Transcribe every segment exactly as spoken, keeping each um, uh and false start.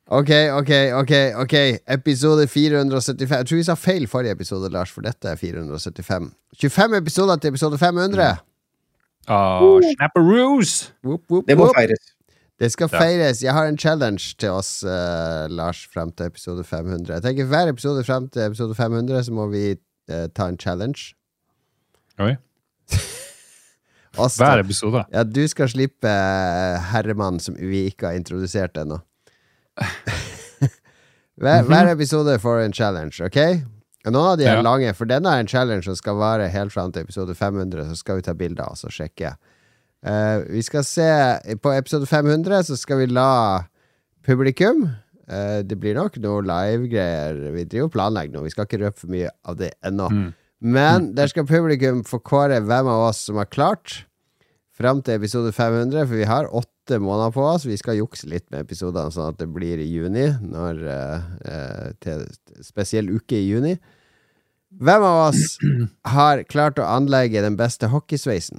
Ok, ok, ok, ok episode fire hundre syttifem. Jeg tror vi sa feil forrige episode, Lars, for dette er fire hundre syttifem. tjuefem episoder til episode fem hundre. Åh, snapperoos! Whoop, whoop, Det må whoop. feires. Det skal feires. Jeg har en challenge til oss, uh, Lars, frem til episode fem hundre. Jeg tenker hver episode frem til episode fem hundre så må vi uh, ta en challenge. Oi. Oss, Hver episode. Ja, du skal slippe uh, herremann som vi ikke har introdusert ennå. hver, hver episode får en challenge, ok? Og noen av de er Ja. lange, for denne er en challenge som skal vare helt frem til episode fem hundre, så skal vi ta bilder og så sjekke. Uh, vi skal se, på episode fem hundre så skal vi la publikum, uh, det blir nok noe live-greier, vi driver og planlegger nå, vi skal ikke røpe for mye av det ennå. Mm. Men der skal publikum få kåre hvem av oss som har klart frem til episode fem hundre, for vi har åtte måneder på oss. Vi skal jukse litt med episoderne, sånn at det blir i juni, når, uh, til spesiell uke i juni. Hvem av oss har klart å anlegge den beste hockeysveisen?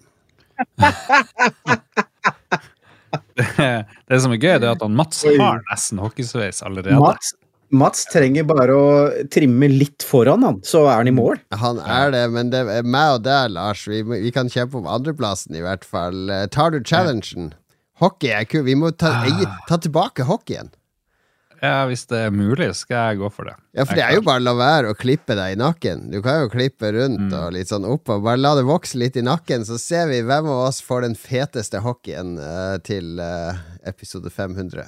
det, det som er gøy, det er at han Mats har nesten hockeysveis allerede. Mats, Mats trenger bare å trimme litt foran han, så er han i mål. Han er det, men det er meg og deg, Lars. Vi, vi kan kjempe om andreplassen i hvert fall. Tar du challengen? Hockey er kul. Vi må ta, ta tilbake hockeyen. Ja, hvis det er mulig, skal jeg gå for det. Ja, for det er jo bare å la være å klippe deg i nakken. Du kan jo klippe rundt mm. og litt sånn opp, og bare la det vokse litt i nakken, så ser vi hvem av oss får den feteste hockeyen uh, til uh, episode fem hundre.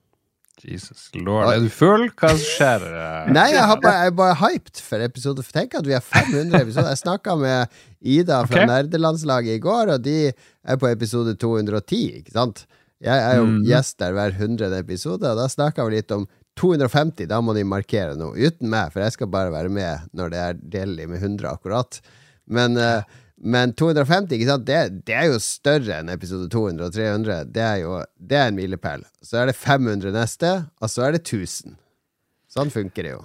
Jesus lord, er du full? Hva skjer? Nei, jeg, har bare, jeg er bare hyped for episode. Tenk at vi har fem hundre episoder. Jeg snakket med Ida fra okay. Nerdelandslaget i går, og de er på episode to hundre og ti, ikke sant? Jeg er jo mm. gjest der hver hundrede episode, og da snakket vi litt om to hundre og femti, da må de markere noe uten meg, for jeg skal bare være med når det er delelig med hundre akkurat. Men... Uh, Men to hundre og femti, ikke sant? Det, det er jo større enn episode to hundre og tre hundre. Det er jo det er en milepæl. Så er det fem hundre neste, og så er det tusen. Sånn funker det jo.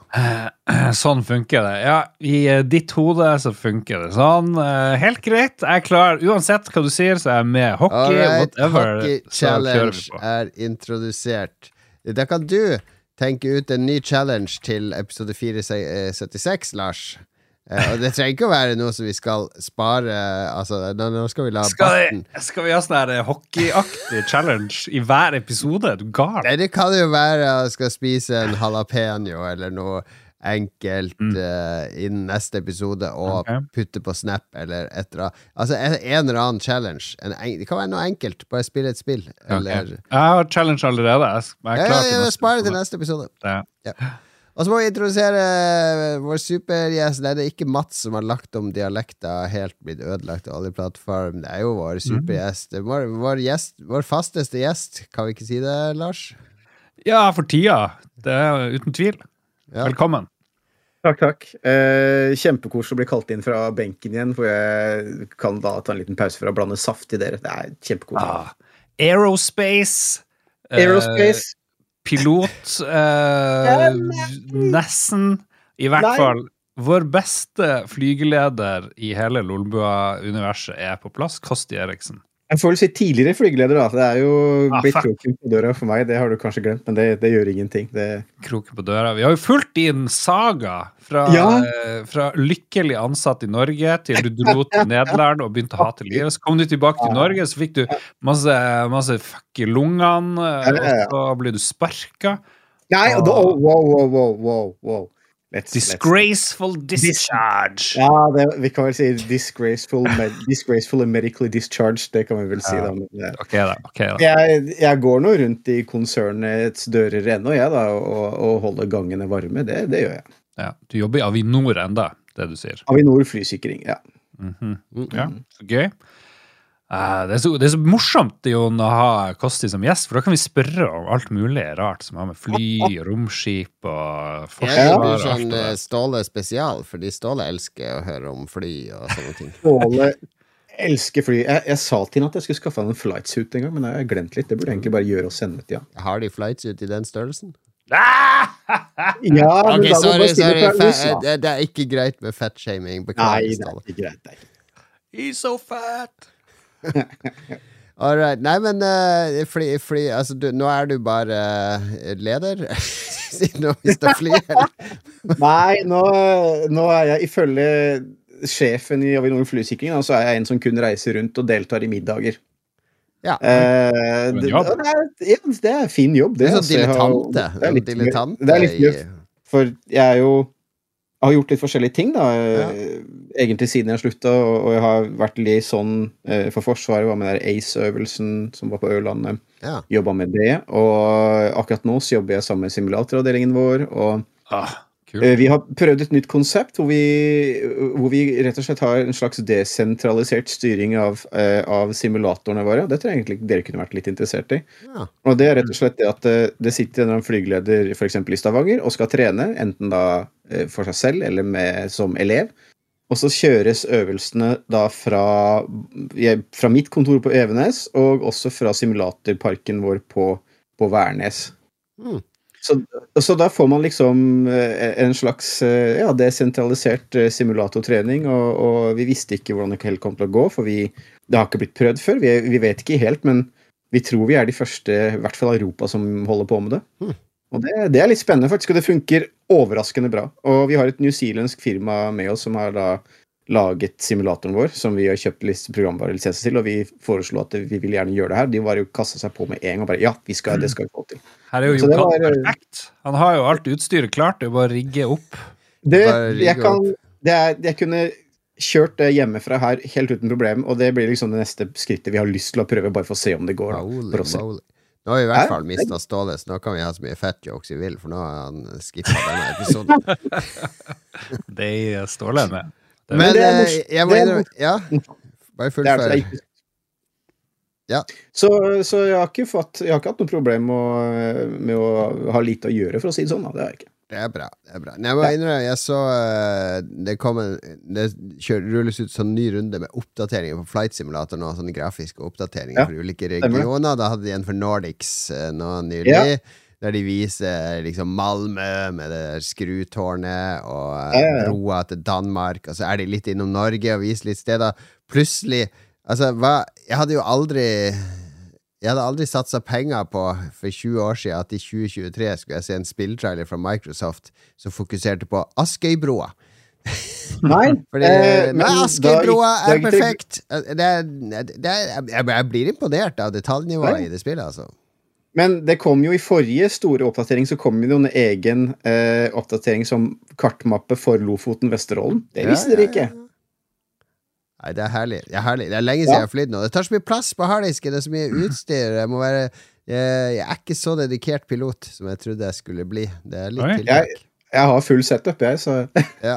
Sånn funker det. Ja, i ditt hode så funker det sånn. Helt greit. Jeg er klar. Uansett hva du sier, så er jeg med. Hockey, right, whatever. Hockey challenge er introdusert. Da kan du tenke ut en ny challenge til episode fire syttiseks, Lars. Uh, og det trenger ikke å være noe som vi skal spare. Altså, nå, nå skal vi la skal, vi, skal vi ha sånn her hockeyaktig challenge i hver episode? Du gal. Nei, det kan jo være at jeg skal spise en jalapeno eller noe enkelt mm. uh, innen neste episode og okay. putte på Snap eller et eller annet. Altså en, en eller annen challenge. En, det kan være noe enkelt. Bare spille et spill. Eller... Okay. Jeg har challenge allerede. Jeg er klar ja, ja, ja, spare til neste episode. Ja. Ja. Og så må vi introdusere vår supergjest. Det er ikke Mats som har lagt om dialekter helt blitt ødelagt av alle plattform. Det er jo vår supergjest. Vår, vår, gjest, vår fasteste gjest. Kan vi ikke si det, Lars? Ja, for tida. Det er uten tvil. Ja. Velkommen. Takk, takk. Eh, kjempekoselig å bli kalt inn fra benken igjen, for jeg kan da ta en liten pause for å blande saft i dere. Det er kjempekoselig. Ah, Aerospace. Aerospace. Eh, Pilot eh, nesten i hvert Nei. fall vår beste flygeleder i hele Lolbua-universet er på plass, Kosti Eriksen. Jeg får vel si tidligere flygeleder da. Det er jo ah, blitt kroken på døra for meg. Det har du kanskje glemt, men det, det gjør ingenting. Det... Kroken på døra. Vi har jo fulgt din saga fra, ja. eh, fra lykkelig ansatt i Norge til du dro til Nederland og begynte å hate livet. Så kom du tilbake til Norge, så fikk du masse, masse fuck i lungene, og så ble du sparket. Nei, og... wow, wow, wow, wow, wow. Let's, disgraceful let's. discharge. Ja, det, vi kan vel si disgraceful, med, disgraceful and medically discharged, det kan vi vel si ja. da. Ok da, ok da. Jeg, jeg går nå rundt i konsernets dører ennå, jeg da, og, og holder gangene varme, det, det gjør jeg. Ja, du jobber i Avinor enda, det du sier. Avinor flysikring, ja. Mm-hmm. Mm-hmm. Ja, så gøy. Uh, det, er så, det er så morsomt jo å ha Kosti som gjest, for da kan vi spørre om alt mulig rart som har med fly, romskip og forsvar. Ja, det er sånn Ståle spesial, fordi Ståle elsker å høre om fly og sånne ting. Ståle elsker fly. Jeg, jeg sa til henne at jeg skulle skaffe han en flightsuit en gang, men jeg har glemt litt. Det burde egentlig bare gjøre og sende til han. Har de flightsuit i den størrelsen? Ja, men okay, da sorry, sorry. Det, det er ikke greit med fat-shaming. Nei, det er ikke greit. Det er ikke. He's so fat. All right. Nei, men uh, fly, fly, altså, du, nå er du bare uh, leder, siden du mister fly, eller? Nei, nå, nå er jeg ifølge sjefen i Avinor Flysikring, så er jeg en som kun reiser rundt og deltar i middager. Ja. Eh, det, det, er, ja, det er fin jobb, det. Det er sånn dilettante. Det er litt, dilettante det er litt mye, for jeg er jo jeg har gjort litt forskjellige ting da, ja. egentlig siden jeg sluttet, og, og jeg har vært liaison eh, for Forsvaret, var med der A C E-øvelsen som var på Ølandet, ja. Jobbet med det, og akkurat nå så jobber jeg sammen med simulatoravdelingen vår, og ah, eh, vi har prøvd et nytt konsept, hvor vi, hvor vi rett og slett har en slags desentralisert styring av, eh, av simulatorene våre, det tror jeg egentlig dere kunne vært litt interessert i, ja. Og det er rett og slett det at det, det sitter en flygeleder for eksempel i Stavanger, og skal trene, enten da for seg selv eller med, som elev. Og så kjøres øvelsene da fra, fra mitt kontor på Evenes, og også fra simulatorparken vår på, på Værnes. Mm. Så, så da får man liksom en slags ja, desentralisert simulatortrening, og, og vi visste ikke hvordan det helt kom til å gå, for vi, det har ikke blitt prøvd før. Vi, vi vet ikke helt, men vi tror vi er de første, i hvert fall Europa, som holder på med det. Mm. Og det, det er litt spennende faktisk, og det funker overraskende bra. Og vi har et newzealandsk firma med oss som har da laget simulatoren vår, som vi har kjøpt programvarelisenser til, og vi foreslo at vi vil gjerne gjøre det her. De var jo kastet seg på med en gang, og bare, ja, vi skal, det skal vi få til. Her er jo Jokan var, perfekt. Han har jo alt utstyret klart, det er bare å rigge opp. Det, jeg kan, det er, jeg kunne kjørt det hjemmefra her helt uten problem, og det blir liksom det neste skrittet vi har lyst til å prøve, bare for å se om det går. Holy, Nå har vi i hvert fall mistet Ståle, så nå kan vi ha så mye fett jokes vi vil, for nå har han skippet denne episoden. Det er Ståle med. Det Men det er, jeg må innrømme, ja, bare fullfør. Ja. Så, så jeg har ikke fått, jeg har ikke hatt noe problem med, med å ha lite å gjøre, for å si det sånn, da. Det har jeg ikke. Det er bra, det er bra. Nei, jeg må innrømme, jeg så det kom en, det kjør, rulles ut sånn ny runde med oppdateringer på Flight Simulator nå, sånne grafiske oppdateringer ja, for ulike regioner. Da hadde de en for Nordics nå nylig, ja. Der de viser liksom Malmö med det skrutårnet og ja, ja, ja. broa til Danmark, og så er de litt innom Norge og viser litt steder. Plutselig, altså, hva, jeg hadde jo aldri... Jeg hadde aldri satset penger på for tjue år siden at i tjue tjuetre skulle jeg se en spilltrailer fra Microsoft som fokuserte på Askøybroa. Nei, Fordi, eh, nei Askøybroa er, er perfekt. Det er, det er, jeg, jeg blir imponert av detaljnivået nei. I det spillet, altså. Men det kom jo i forrige store oppdatering, så kom jo en egen eh, oppdatering som kartmappe for Lofoten Vesterålen. Det visste ja, dere ikke. Ja, ja. Nei, det er herlig. Det er herlig. Det er lenge siden ja. Jeg har flytt nå. Det tar så mye plass på harddisken, det er så mye utstyr. Jeg må være jeg, jeg er ikke så dedikert pilot som jeg trodde jeg skulle bli. Det er litt tiltak. Jeg, jeg har full setup, jeg, så ja.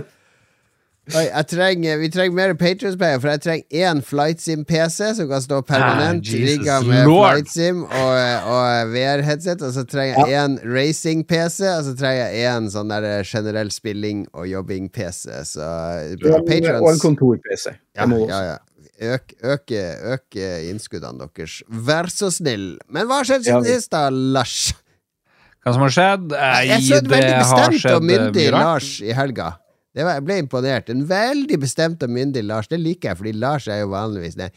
Oi, jeg trenger, vi trenger mer Patreon-penger, for jeg trenger en FlightSim-P C som kan stå permanent ah, rigget med FlightSim og, og V R-headset, og så trenger jeg ja. En Racing-P C, og så trenger jeg en sånn der generell spilling og jobbing-P C. Så, ja, Patrons, og en kontor-P C. Ja, ja, ja. Øk, øke, øke innskuddene deres. Vær så snill. Men hva har skjedd siden sist da, Lars? Hva som har skjedd? Jeg, jeg så et veldig bestemt og myndig Lars i helga. Det var, jeg ble imponert. En veldig bestemt og myndig Lars. Det liker jeg, fordi Lars er jo vanligvis det.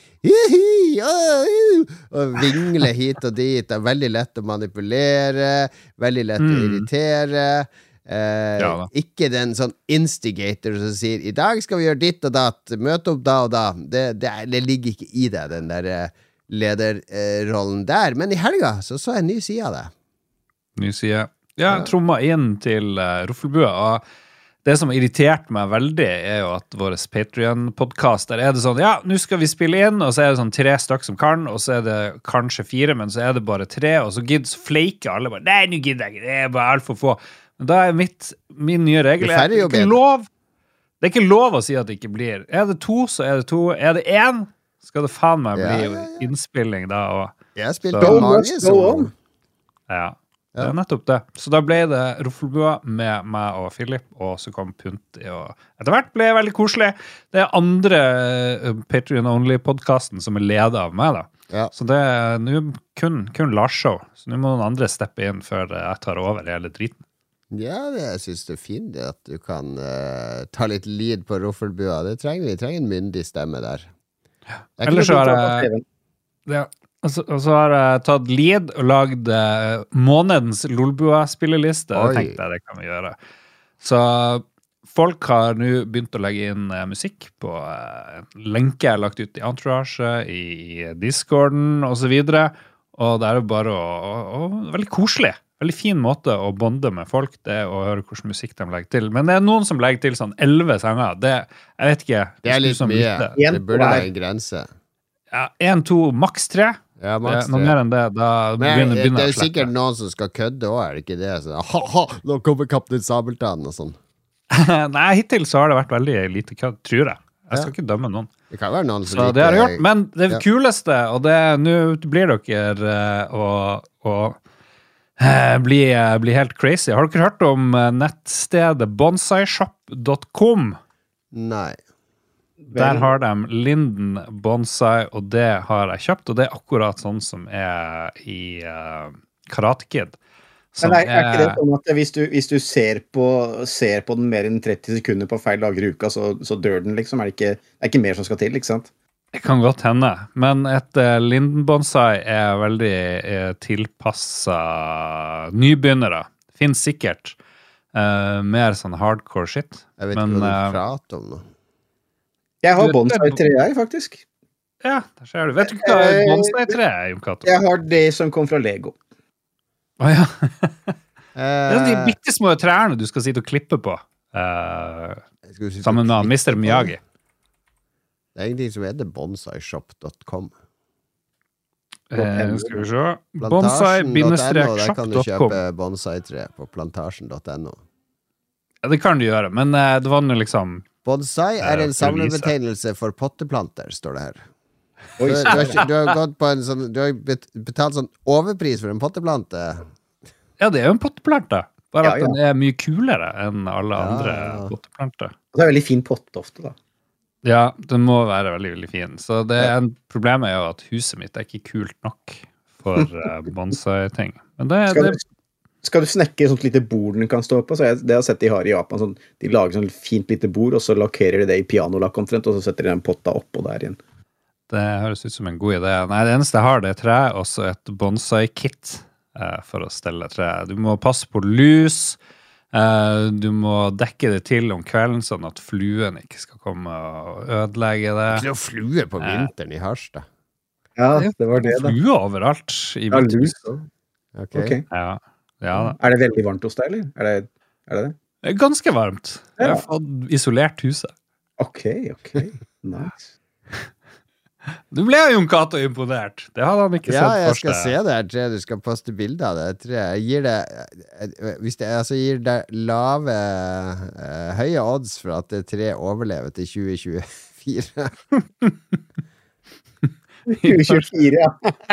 Og vingler hit og dit. Og veldig lett å manipulere. Veldig lett mm. å irritere. Eh, ja, ikke den sånn instigator som sier i dag skal vi gjøre ditt og datt. Møte opp da og da. Det, det, det ligger ikke i det, den der lederrollen der. Men i helga så så jeg en ny side av det. Ny side. Ja, jeg tromma inn til uh, Ruffelbua, og det som har irritert meg veldig er jo at våre Patreon-podcast der er det sånn, ja, nå skal vi spille inn, og så er det sånn tre stykk som kan, og så er det kanskje fire, men så er det bare tre, og så gidder så fleiker alle bare, nei, nå gidder jeg ikke, det er bare alt for få. Men da er mitt, min nye regel, er, det er ikke lov, det er ikke lov å si at det ikke blir. Er det to, så er det to. Er det en, skal det faen meg bli ja. Innspilling da. Og, jeg har spilt på mange som... Ja. Det er nettopp det. Så da ble det Ruffelbua med meg og Philip, og så kom Punti, og etter hvert ble det veldig koselig. Det er andre Patreon-only-podcasten som er ledet av meg da. Ja. Så det er nå kun, kun Lars-show. Så nå må noen andre steppe inn før jeg tar over hele driten. Ja, det, jeg synes det er fint at du kan uh, ta litt lead på Ruffelbua. Det trenger vi. Vi trenger en myndig stemme der. Ja. Ellers så er det... Ja. Og så, og så har jeg tatt lead og lagd uh, månedens Lolbua-spilleliste. Det tenkte jeg det kan vi gjøre. Så folk har nå begynt å legge inn uh, musikk på uh, lenke jeg har lagt ut i Entourage, i Discorden og så videre. Og det er jo bare å, å, å, veldig koselig. Veldig fin måte å bonde med folk, det å høre hvordan musikk de legger til. Men det er noen som legger til sånn elleve sanger. Det, jeg vet ikke. Det er litt mye. Det burde være en grense. Ja, en, to, maks tre. Ja, maks noe mer enn det, da begynner, begynner det er jo sikkert noen som skal kødde også, er det ikke det? Så, ha, ha, nå kommer Kaptein Sabeltann og sånn. Nei, hittil så har det vært veldig lite kødd, tror jeg. Jeg skal ja. ikke dømme noen. Det kan være noen som så liker... det har jeg gjort, men det ja. kuleste, og det nå blir dere uh, å, å uh, bli, uh, bli helt crazy. Har dere hørt om uh, nettstedet bonsai shop dot com? Nei. Der har de Linden Bonsai, og det har jeg kjøpt, og det er akkurat sånn som er i uh, Karate Kid. Men er, er ikke det sånn at hvis du, hvis du ser, på, ser på den mer enn tretti sekunder på feil dager i uka, så, så dør den liksom? Er det, ikke, det er ikke mer som skal til, ikke sant? Det kan godt hende, men et uh, Linden Bonsai er veldig uh, tilpasset nybegynnere. Finns sikkert uh, mer sånn hardcore shit. Jeg vet men, ikke hva du prater om nå. Jeg har bonsai-tre, jeg, faktisk. Ja, der ser du. Vet du hva bonsai-tre er, Jon Cato? Jeg har det som kom fra Lego. Åja. Oh, ja. Det er de bittesmå trærne du skal sitte og klippe på. Uh, sammen med mister Miyagi. Det er ingenting som heter bonsai shop dot com. Eh, skal vi se. bonsai shop dot com. Der kan du kjøpe bonsai-tre på plantasjen dot no. Ja, det kan du gjøre, men uh, det var nå liksom bonsai er en samlebetegnelse for potteplanter, står det her. Du, du, har, du har gått på en sånn, du har betalt sånn overpris for en potteplante. Ja, det er jo en potteplante. Bare ja, ja. at den er mye kulere enn alle ja, andre ja. potteplanter. Og det er veldig fin potte ofte, da. Ja, den må være veldig, veldig fin. Så det er en, problemet er jo at huset mitt er ikke kult nok for uh, bonsai-ting. Men det, skal, det du, skal du snekke sånt lite bord den kan stå på? Så jeg, det har jeg sett de har i Japan. Sånn, de lager sånn fint lite bord, og så lakkerer de det i pianolakk omtrent, og så setter de den potta oppå der igjen. Det høres ut som en god idé. Nei, det eneste jeg har, det er tre, og så et bonsai-kit eh, for å stelle tre. Du må passe på lus, eh, du må dekke det til om kvelden, sånn at fluen ikke skal komme og ødelegge det. Det er jo fluer på vinteren i Harstad. Ja, det var det da. Flue overalt i ja, lus. Ok. okay. Ja, ja da. Er det veldig varmt hos deg, eller? Er det er det? det? Det er ganske varmt. Jeg har fått isolert huset. Ok, ok. Nice. Du ble jo Jon Cato imponert. Det hadde han ikke ja, sett for seg. Ja, jeg skal se det her tre. Du skal poste bilder av det. Tre. Jeg gir det Hvis det altså gir det lave uh, høye odds for at det tre overlever til tjue tjuefire. tjue tjuefire, ja.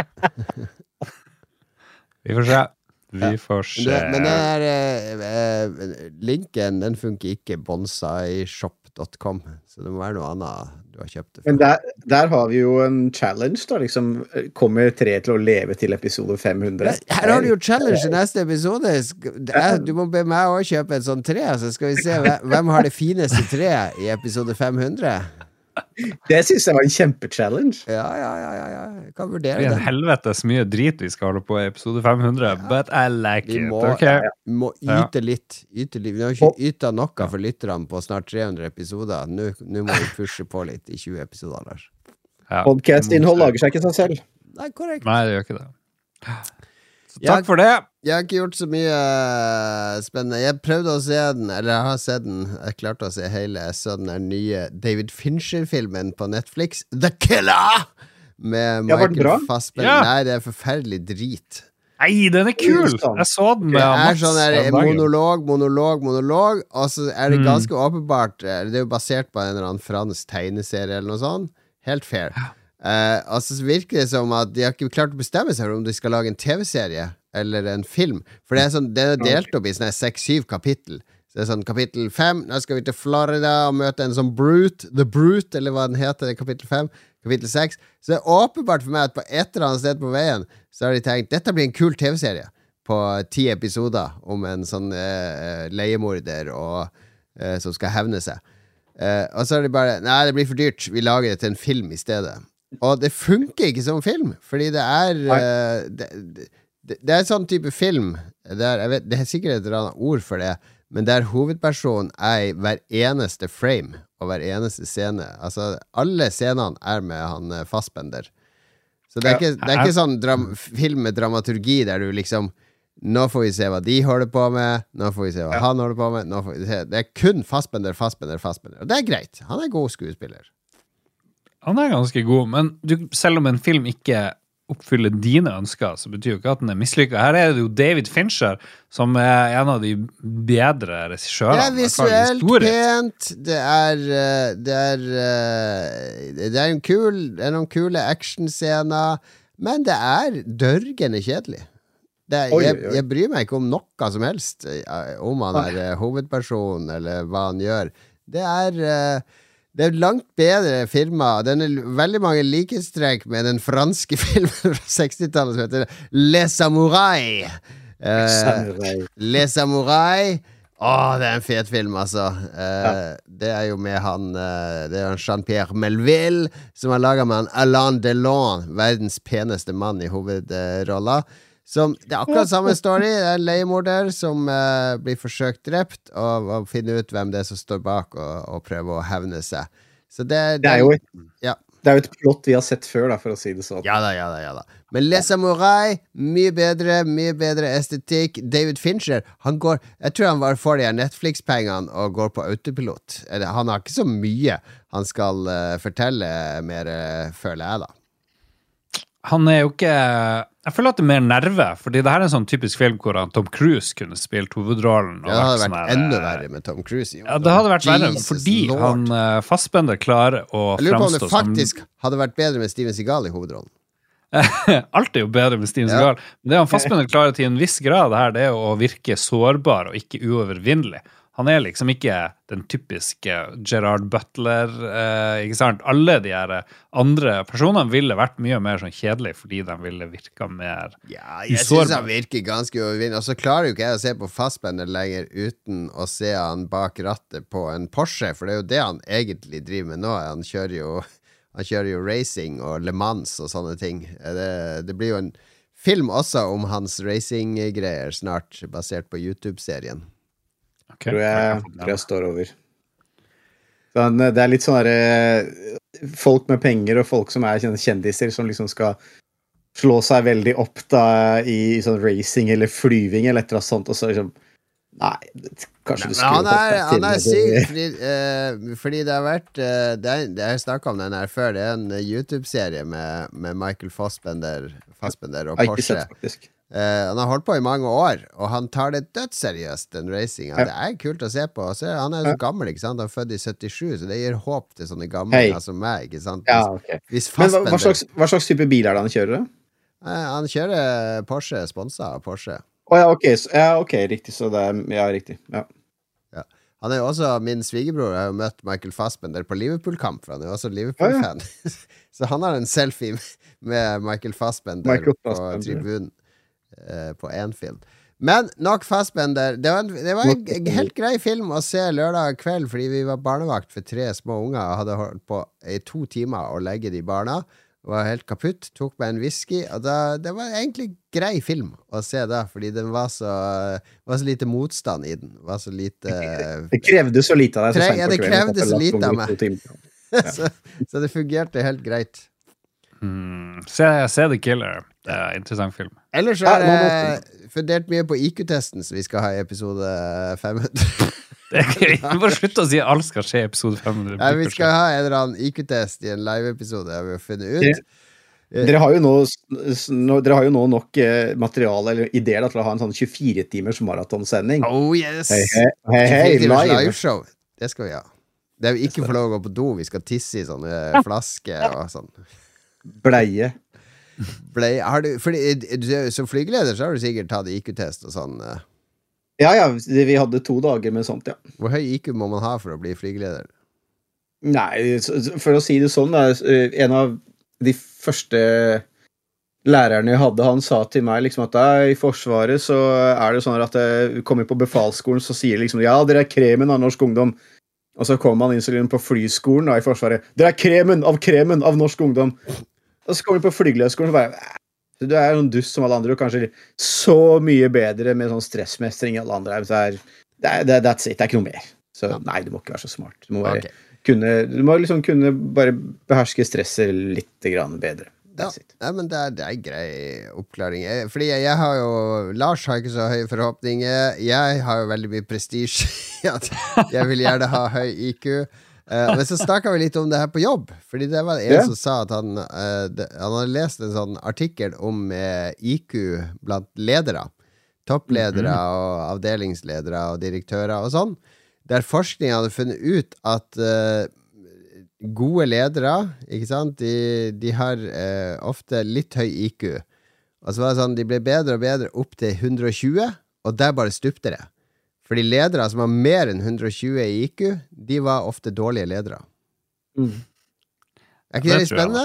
Vi får se. Vi får se. Det, men den der uh, linken, den funker ikke. bonsai shop dot com. Så det må være noe annet du har kjøpt det for. Men der, der har vi jo en challenge da, liksom, kommer tre til å leve til episode fem hundre. Her har du jo challenge i neste episode. Du må be meg også kjøpe et sånt tre, så skal vi se hvem har det fineste tre i episode fem hundre. Det synes jeg var en kjempe-challenge. Ja, ja, ja, ja, ja. Jeg kan vurdere det. Det er en helvetes mye drit vi skal holde på i episode fem hundre, ja. But I like vi it. Må, okay. ja, vi må yte litt. Yte litt. Vi har ikke ytet noe for lytterne på snart tre hundre episoder. Nå, nå må vi pushe på litt i tjue episoder, Lars. Ja, podcast-innhold lager seg ikke seg selv. Nei, korrekt. Nei, det gjør ikke det. Så takk jeg, for det. Jeg har ikke gjort så mye uh, spennende. Jeg prøvde å se den, eller jeg har sett den. Jeg klarte å se hele. Jeg så den der nye David Fincher-filmen på Netflix, The Killer! Med Michael ja, Fassbender. Ja. Nei, det er forferdelig drit. Nei, den er kul! Jeg så den med Det er sånn der monolog, monolog, monolog, og så er det ganske mm. åpenbart. Det er jo basert på en eller annen fransk tegneserie eller noe sånt. Helt fair. Uh, og så virker det som at de har ikke klart å bestemme seg for om de skal lage en tv-serie eller en film, for det er, sånn, det er delt opp i sånne seks-syv kapittel. Så det er sånn kapittel fem, nå skal vi til Florida og møte en sånn Brute, The Brute, eller hva den heter, kapittel fem, kapittel seks. Så det er åpenbart for meg at på et eller annet sted på veien så har de tenkt, dette blir en kul tv-serie på ti episoder om en sånn uh, leiemorder og, uh, som skal hevne seg. Uh, og så er det bare, nei, det blir for dyrt, vi lager det til en film i stedet. Og det funker ikke som film, fordi det er uh, det, det, det er en sånn type film der, jeg vet, det er sikkert et eller annet ord for det, men der hovedpersonen er i hver eneste frame og hver eneste scene. Altså, alle scenene er med han uh, Fassbender. Så det er ikke, det er ikke sånn dram, film med dramaturgi der du liksom nå får vi se hva de holder på med, nå får vi se hva ja. han holder på med, nå får vi se. Det er kun Fassbender, Fassbender, Fassbender. Og det er greit. Han er god skuespiller. Han er ganske god, men du, selv om en film ikke oppfyller dine ønsker, så betyr jo ikke at den er mislykket. Her er det jo David Fincher, som er en av de bedre regissørene. Det er visuelt pent, det er, det er, det er en kul, det er noen kule actionscener, men det er dørgende kjedelig. Det er, jeg, jeg bryr meg ikke om noe som helst, om han er hovedperson, eller hva han gjør. Det er... Det er langt bedre filmer. Den er veldig mange likhetstrekk med den franske filmen fra sekstitallet som heter Les Samouraïs. Uh, Les Samouraïs. Åh, det er en fet film, altså. Uh, ja. Det er jo med han uh, Det er jo Jean-Pierre Melville som har laget med han Alain Delon, verdens peneste mann i hovedrolla. Som, det er akkurat samme story. Det er en leiemorder som uh, blir forsøkt drept, og, og finne ut hvem det er som står bak, og, og prøve å hevne seg. Så det, det, det, er jo et, ja. det er jo et plott vi har sett før, da, for å si det sånn. Ja da, ja da, ja da. Men Les Samouraïs, mye bedre, mye bedre estetikk. David Fincher, han går, jeg tror han var for de her Netflix-pengene og går på autopilot. Han har ikke så mye han skal uh, fortelle mer, uh, føler jeg da. Han er jo ikke... Jeg føler at det er mer nerve, fordi det her er en sånn typisk film hvor Tom Cruise kunne spilt hovedrollen. Ja, det hadde vært sånn enda verre med Tom Cruise. Ja, det hadde vært verre, fordi Lord. han uh, Fassbender klarer å fremstå som... Jeg lurer på om det faktisk som... hadde vært bedre med Steven Seagal i hovedrollen. Alt er jo bedre med Steven Seagal. Ja. Men det han Fassbender klarer til en viss grad her, det er å virke sårbar og ikke uovervinnelig. Han er liksom ikke den typiske Gerard Butler, eh, ikke sant? Alle de her andre personene ville vært mye mer sånn kjedelig, fordi de ville virka mer ja, jeg synes han virker ganske uovervinnelig. Og så klarer jo ikke jeg å se på Fassbender lenger uten å se han bak rattet på en Porsche, for det er jo det han egentlig driver med nå. Han kjører jo, han kjører jo racing og Le Mans og sånne ting. Det, det blir jo en film også om hans racing-greier snart, basert på YouTube-serien. Okay. Tror jeg, tror jeg står over. Sånn, det er litt sånn der, folk med penger og folk som er kjendiser som liksom skal slå seg veldig opp da, i sånn racing eller flyving eller et eller annet sånt, og så liksom nei, kanskje nei, du skulle han er, han er syk fordi, uh, fordi det har vært uh, det, er, det har jeg snakket om den her før. Det er en YouTube-serie med, med Michael Fassbender, Fassbender og Porsche. Sett, faktisk. Uh, han har holdt på i mange år, og han tar det dødsseriøst, den racingen. Ja. Det er kult å se på. Så han er jo så gammel, ikke sant? Han er født i syttisju, så det gir håp til sånne gamle hey. som meg, ikke sant? Hvis, ja, okay. hvis Men hva, hva, slags, hva slags type bil er det han kjører? Uh, han kjører Porsche, sponset av Porsche. Å oh, ja, okay. Så, ja, ok, riktig. Så det er, ja, riktig. Ja. Ja. Han er jo også, min svigerbror har jo møtt Michael Fassbender på Liverpool-kamp, for han er jo også Liverpool-fan. Oh, ja. Så han har en selfie med Michael Fassbender, Michael Fassbender. på tribunen. På Anfield. Men nok Fassbender. Det var, en, det var en, en helt grei film å se lørdag kveld, fordi vi var barnevakt for tre små unger og hadde holdt på i to timer å legge de barna. Var helt kaputt. Tok meg en whisky, og da, det var egentlig grei film å se da, fordi den var så, var så lite motstand i den. Var så lite Det krevde så lite av deg. Så ja, det krevde så lite av meg. så, så det fungerte helt greit. Mm. Se, se The Killer. Det er en interessant film. Ellers så er det fundert mye på I Q-testen, som vi skal ha i episode fem hundre. Det er gøy. Vi bare slutte å si at alt skal skje i episode fem hundre. Nei, vi skal ha en eller annen I Q-test i en live-episode, har vi funnet ut. Dere, dere, har jo nå, dere har jo nå nok eh, materiale eller ideer da, til å ha en sånn tjuefire timers maratonsending. Oh yes! Hei, hei, hei, hei live. Liveshow. Det skal vi ha. Det er jo ikke få lov å gå på do. Vi skal tisse i sånne flasker og sånn. Bleie. Bleie. Har du, fordi, som flygeleder så har du sikkert tatt I Q-test og sånn. Ja, ja. Vi hadde to dager med sånt, ja. Hvor høy I Q må man ha for å bli flygeleder? Nei, for å si det sånn, da, en av de første lærerne jeg hadde, han sa til meg liksom at da, i Forsvaret så er det sånn at jeg kommer på befalsskolen, så sier liksom, ja, dere er kremen av norsk ungdom. Og så kommer man inn så på flyskolen da, i forsvaret. Det er kremen av kremen av norsk ungdom. Og så kommer du på flygeløsskolen og bare, du er noen dust som alle andre, og kanskje så mye bedre med sånn stressmestring enn alle andre. Så er, det er, det, that's it, det er ikke noe mer. Så nei, du må ikke være så smart. Du må, være, okay. kunne, du må liksom kunne bare beherske stresset litt grann bedre. Ja, ja, men det er, det er grei oppklaring. Fordi jeg, jeg har jo Lars har ikke så høye forhåpninger. Jeg har jo veldig mye prestige at jeg vil gjerne ha høy I Q. Uh, men så snakket vi litt om det her på jobb. Fordi det var en yeah. som sa at han, uh, det, han hadde lest en sånn artikkel om uh, I Q blant ledere. Toppledere mm-hmm. og avdelingsledere og direktører og sånn. Der forskningen hadde funnet ut at uh, gode ledere, ikke sant? De, de har eh, ofte litt høy I Q. Og så var det sånn, de ble bedre og bedre opp til hundre og tjue, og der bare stupte det. Fordi ledere som har mer enn hundre og tjue I I Q, de var ofte dårlige ledere. Mm. Er ikke det litt spennende?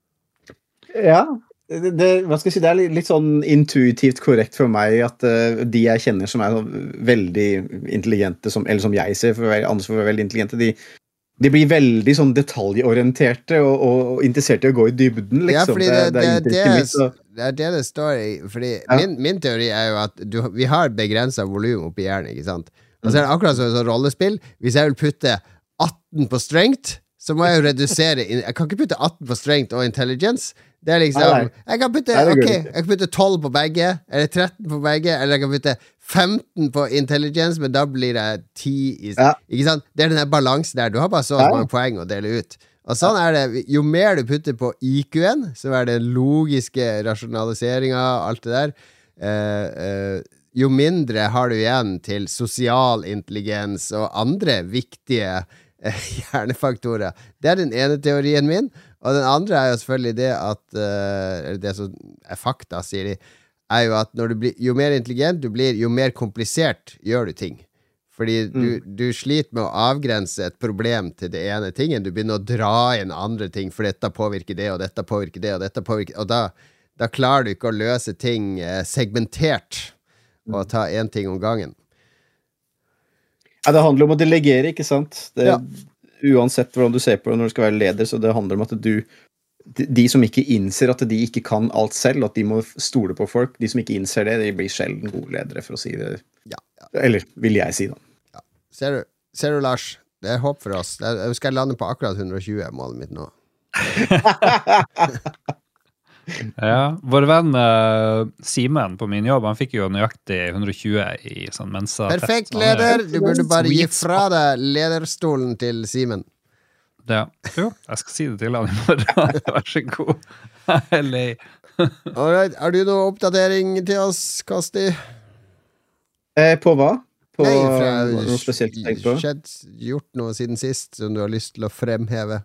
Ja, det, det, hva skal jeg si, det er litt, litt sånn intuitivt korrekt for meg at uh, de jeg kjenner som er veldig intelligente, som, eller som jeg ser for å være, andre for å være veldig intelligente, de De blir veldig sånn detaljorienterte og, og, og interessert i å gå i dybden, liksom. Ja, fordi det, det, det, det, mitt, så... det er det det står i, fordi ja. min, min teori er jo at du, vi har begrenset volum oppi hjernen, ikke sant? Og så er det akkurat som et sånn rollespill. Hvis jeg vil putte atten på strength, så må jeg jo redusere, jeg kan ikke putte atten på strength og intelligence. Det er liksom, nei, nei. Jeg kan putte, ok, jeg kan putte tolv på begge, eller tretten på begge, eller jeg kan putte femten på intelligence, men da blir det ti i, ja. Ikke sant? Det er den der balansen der. Du har bare så ja. mange poeng å dele ut. Og sånn er det. Jo mer du putter på I Q-en, så er det logiske rasjonaliseringa, alt det der, eh, eh, jo mindre har du igjen til sosial intelligens og andre viktige eh, hjernefaktorer. Det er den ene teorien min. Og den andre er jo selvfølgelig det at uh, det som er fakta, sier de, er jo at når du blir, jo mer intelligent du blir, jo mer komplisert gjør du ting. Fordi du, mm. du sliter med å avgrense et problem til det ene tingen. Du begynner å dra inn andre ting, for dette påvirker det, og dette påvirker det, og dette påvirker... Og da, da klarer du ikke å løse ting eh, segmentert, og ta en ting om gangen. Ja, det handler om å delegere, ikke sant? Det... Ja. Uansett hvordan du ser på det når du skal være leder, så det handler om at du, de som ikke innser at de ikke kan alt selv, at de må stole på folk, de som ikke innser det, de blir sjelden gode ledere, for å si det. Ja, ja. Eller vil jeg si da. Ja. Ser du, ser du, Lars? Det er håp for oss. Jeg skal lande på akkurat hundre og tjue, målet mitt nå. Ja, vår venn uh, Simen på min jobb, han fikk jo nøyaktig hundre og tjue i sånn mensa. Perfekt leder, du burde bare gi fra deg lederstolen til Simen. Ja, jo, jeg skal si det til han i morgen. Vær så god. Hei. Alright, har du noe oppdatering til oss, Kasti? Eh, på hva? På Nei, fra, noe spesielt tenkt på? Skjedd, gjort noe siden sist som du har lyst til å fremheve?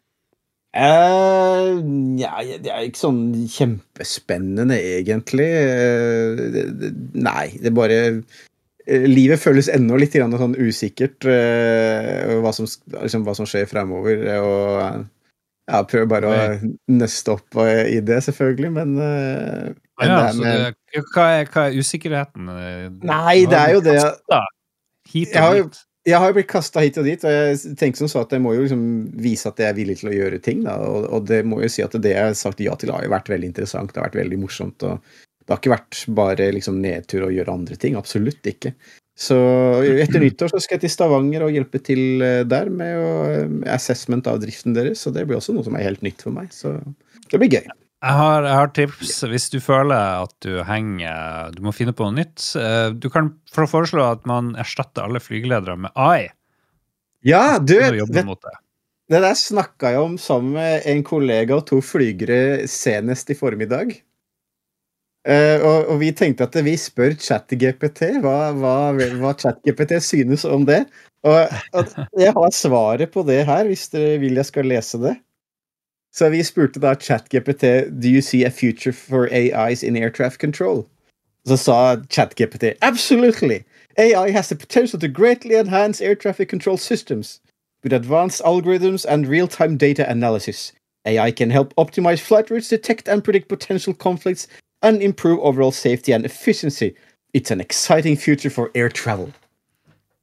Uh, ja, det er ikke sånn kjempespennende egentlig. Uh, det, det, nei, det er bare uh, livet føles enda litt grann sånn usikkert uh, hva, som, liksom, hva som skjer fremover, og uh, ja, prøver bare å nøste opp uh, i det selvfølgelig, men, uh, men ja, det med, det, hva, er, hva er usikkerheten? Nei, det er jo det hit og dit. Jeg har jo blitt kastet hit og dit, og jeg tenker som så at jeg må jo liksom vise at jeg er villig til å gjøre ting, da, og, og det må jo si at det jeg har sagt ja til har jo vært veldig interessant, det har vært veldig morsomt, og det har ikke vært bare liksom nedtur å gjøre andre ting, absolutt ikke. Så etter nyttår så skal jeg til Stavanger og hjelpe til der med å, assessment av driften deres, så det blir også noe som er helt nytt for meg, så det blir gøy. Jeg har, jeg har tips hvis du føler at du henger, du må finne på noe nytt. Du kan for å foreslå at man erstatter alle flygeledere med A I. Ja, du, vet, det. det der snakket jeg om sammen med en kollega og to flygere senest i formiddag. Uh, og, og vi tenkte at vi spør ChatGPT hva, hva, hva ChatGPT synes om det. Og, og jeg har svaret på det her, hvis dere vil jeg skal lese det. Så vi spurte da ChatGPT, do you see a future for A Is in air traffic control? Så sa ChatGPT, absolutely. A I has the potential to greatly enhance air traffic control systems. With advanced algorithms and real-time data analysis, A I can help optimize flight routes, detect and predict potential conflicts, and improve overall safety and efficiency. It's an exciting future for air travel.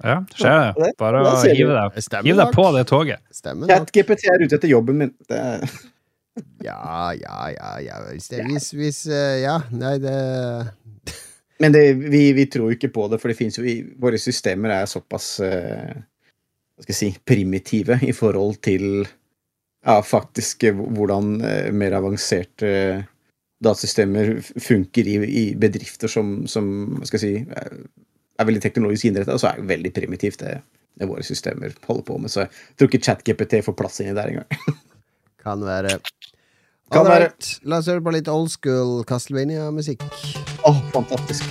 Ja, skjer det. Bare å hive deg, hive deg på det toget. Stemmer nok. ChatGPT er ute etter jobben min. Det er... ja, ja, ja, ja. Hvis, det, hvis, hvis uh, ja, nei, det... Men det, vi, vi tror ikke på det, for det finnes jo, våre systemer er såpass, uh, hva skal jeg si, primitive i forhold til, ja, faktisk hvordan uh, mer avanserte uh, datasystemer funker i, i bedrifter som, som, hva skal jeg si, uh, er veldig teknologisk innrettet, og så er det veldig primitivt det, det våre systemer holder på med, så jeg tror ikke ChatGPT får plass inn i der engang. Kan være. Kan være. La oss høre på litt old school Castlevania-musikk. Åh, oh, fantastisk.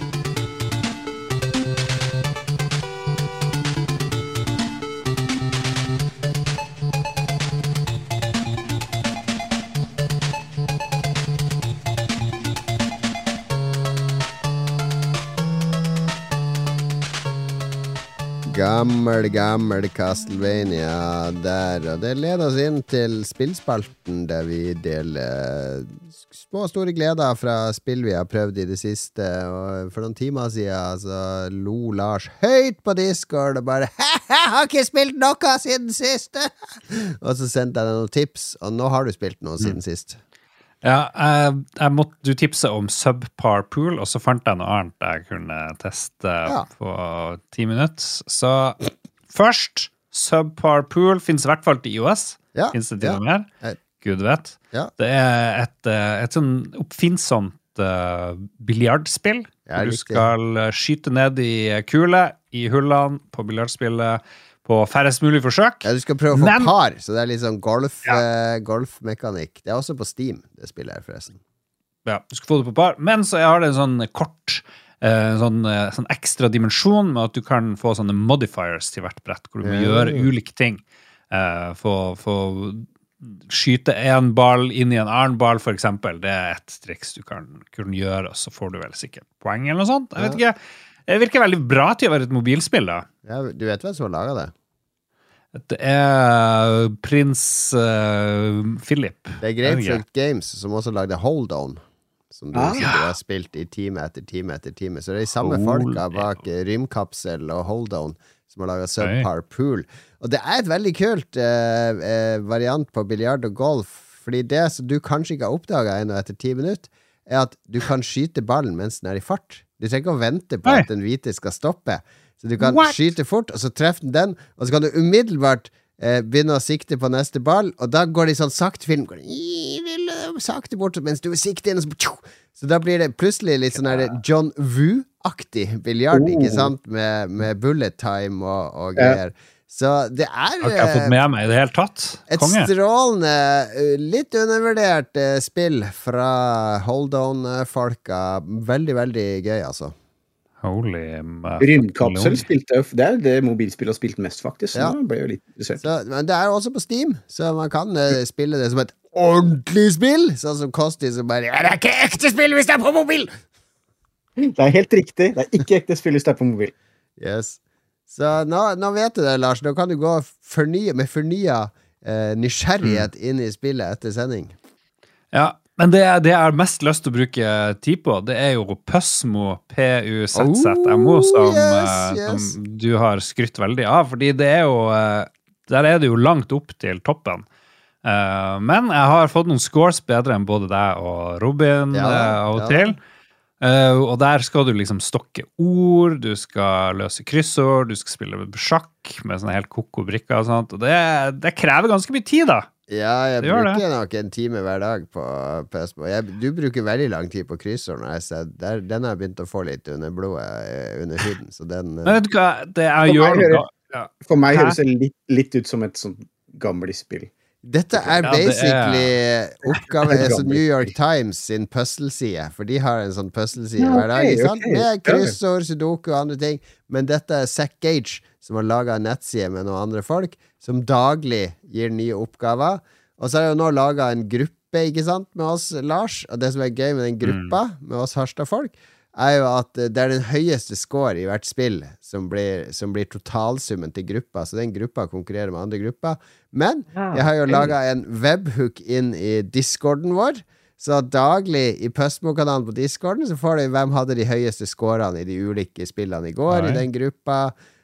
Gammel, gammel Castlevania der, og det leder oss inn til spillspalten der vi deler små og store gleder fra spill vi har prøvd i det siste, og for noen timer siden så lo Lars høyt på Discord og bare «Jeg har ikke spilt noe siden sist!» og så sendte jeg deg noen tips, og nå har du spilt noe siden mm. sist. Ja, jeg, jeg måtte du tipse om Subpar Pool, og så fant jeg noe annet jeg kunne teste ja. På ti minutter. Så først, Subpar Pool finnes i hvert fall til iOS. Ja. Finnes det til ja. noe mer? Gud vet. Ja. Det er et, et sånn oppfinnsomt uh, biljardspill. Ja, du skal skyte ned i kule i hullene på biljardspillet på færrest mulig forsøk. Ja, du skal prøve å få Men, par, så det er litt sånn golf, ja. uh, golfmekanikk. Det er også på Steam, det spillet her forresten. Ja, du skal få det på par. Men så har det en sånn kort, uh, sånn, uh, sånn ekstra dimensjon med at du kan få sånne modifiers til hvert brett, hvor du må ja. Gjøre ulike ting. Uh, få, få skyte en ball inn i en annen ball, for eksempel. Det er et triks du kan, kan gjøre, og så får du vel sikkert poeng eller noe sånt. Jeg vet ikke. Det virker veldig bra til å være et mobilspill, da. Ja, du vet hvem som har laget det? Det er prins uh, Philip. Det er Grapefruit Games, som også lagde Hold On, som du, ah. som du har spilt i time etter time etter time. Så det er de samme oh, folka bak ja. Rymkapsel og Hold On, som har laget Subpar Pool. Og det er et veldig kult uh, uh, variant på biljard og golf, fordi det som du kanskje ikke har oppdaget ennå etter ti minutter, er at du kan skyte ballen mens den er i fart. Du trenger ikke å vente på at den hvite skal stoppe. Så du kan What? Skyte fort, og så treffer den den, og så kan du umiddelbart eh, begynne å sikte på neste ball, og da går det i sånn sakte film, går det sakte bort, mens du sikter inn, og så, så da blir det plutselig litt sånn her John Woo-aktig biljard, oh. ikke sant? Med, med bullet time og, og greier. Ja. Så det er Har ikke jeg fått med meg i det hele tatt? Konge. Et strålende, litt undervurdert uh, spill fra Hold On-folka. Veldig, veldig gøy, altså. Holy Rymdkapsel spilte det er det mobilspillet har spilt mest, faktisk. Så ja. Det ble jo litt interessert. Så, men det er jo også på Steam, så man kan uh, spille det som et ordentlig spill, sånn som Kosti som bare ja, det er ikke ekte spill hvis det er på mobil! Det er helt riktig. Det er ikke ekte spill hvis det er på mobil. Yes. Så nå, nå vet du det, Lars. Nå kan du gå fornye, med fornya eh, nysgjerrighet mm. inn i spillet etter sending. Ja, men det, det jeg har mest lyst til å bruke tid på, det er jo Pøsmo, P U Z Z M O, som, yes, yes. som du har skrytt veldig av, fordi det er jo, der er det jo langt opp til toppen. Uh, men jeg har fått noen scores bedre enn både deg og Robin ja, uh, og ja. Til. Uh, og der skal du liksom stokke ord, du skal løse kryssord, du skal spille sjakk med sånne helt koko brikker og sånt, og det, det krever ganske mye tid da. Ja, jeg det bruker det. Nok en time hver dag på P S P. Jeg, du bruker veldig lang tid på kryssord, der, den har jeg begynt å få litt under blodet, under huden, så den... Men vet du hva, det jeg gjør... Hører, ja. For meg høres det litt, litt ut som et sånt gammelt spill. Dette er basically ja, er... oppgave som New York Times sin puzzle-side, for de har en sånn puzzle-side hver dag, okay, okay. Med kryssord, sudoku og andre ting, men dette er Zack Gage, som har laget en nettside med noen andre folk, som daglig gir nye oppgaver, og så har jeg jo nå laget en gruppe, ikke sant, med oss, Lars, og det som er gøy med den gruppa, mm. med oss Harstad-folk, er jo at det er den høyeste score i hvert spill som blir, som blir totalsummen til gruppa, så den gruppa konkurrerer med andre grupper. Men jeg har jo laget en webhook inn i Discorden vår, så daglig i Pøsmo-kanalen på Discorden så får du hvem hadde de høyeste scorene i de ulike spillene i går. Nei. I den gruppa.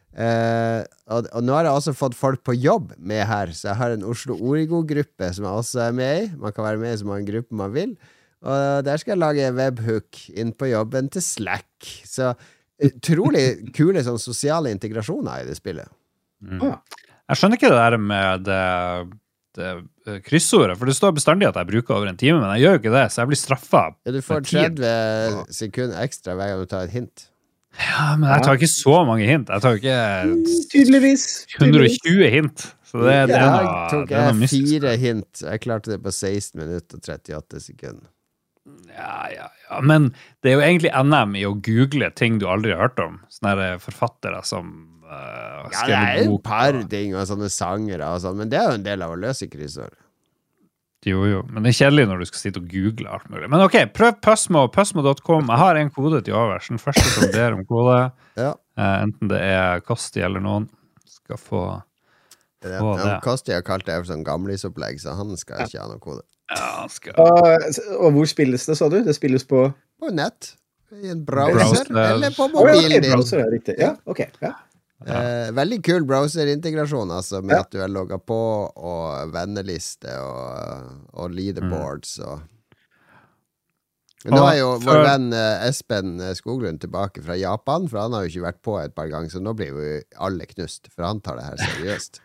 Uh, og, og nå har jeg også fått folk på jobb med her, så jeg har en Oslo Origo-gruppe som jeg også er med i. Man kan være med i så mange grupper man vil. Og der skal jeg lage webhook inn på jobben til Slack. Så utrolig kule sånn sosiale integrasjoner i det spillet. Mm. Jeg skjønner ikke det der med det, det kryssordet, for det står bestandig at jeg bruker over en time, men jeg gjør jo ikke det, så jeg blir straffet. Ja, du får tretti sekunder ekstra hver gang du tar et hint. Ja, men jeg tar ikke så mange hint. Jeg tar ikke tydeligvis, tydeligvis. hundre og tjue hint. Så det, det er ja, noe, jeg tok det er noe mystisk. fire hint. Jeg klarte det på seksten minutter og trettiåtte sekunder. Ja, ja, ja. Men det er jo egentlig N M i å google ting du aldri har hørt om. Sånne forfattere som uh, ja, det er jo et par ting og sånne sanger og sånn, men det er jo en del av å løse kryssord. Jo, jo, men det er kjedelig når du skal sitte og google alt mulig. Men ok, prøv Pøsmo, pøsmo punktum com. Jeg har en kode til overs. Den første som ber om kode, ja. uh, enten det er Kosti eller noen, skal få, få ja, det. Kosti har kalt det for sånn gamlisopplegg, så han skal ikke ha noe kode. Ja, han skal... Og, og hvor spilles det, sa du? Det spilles på... På nett. I en browser, browser. eller på mobilen din. Browser er riktig. Ja, ok, ja. Ja. Eh, veldig kul browser-integrasjon, altså, med ja. At du er logget på, og venneliste, og, og leaderboards, og... Men nå er jo vår for... venn eh, Espen Skoglund tilbake fra Japan, for han har jo ikke vært på et par ganger, så nå blir jo alle knust, for han tar det her seriøst.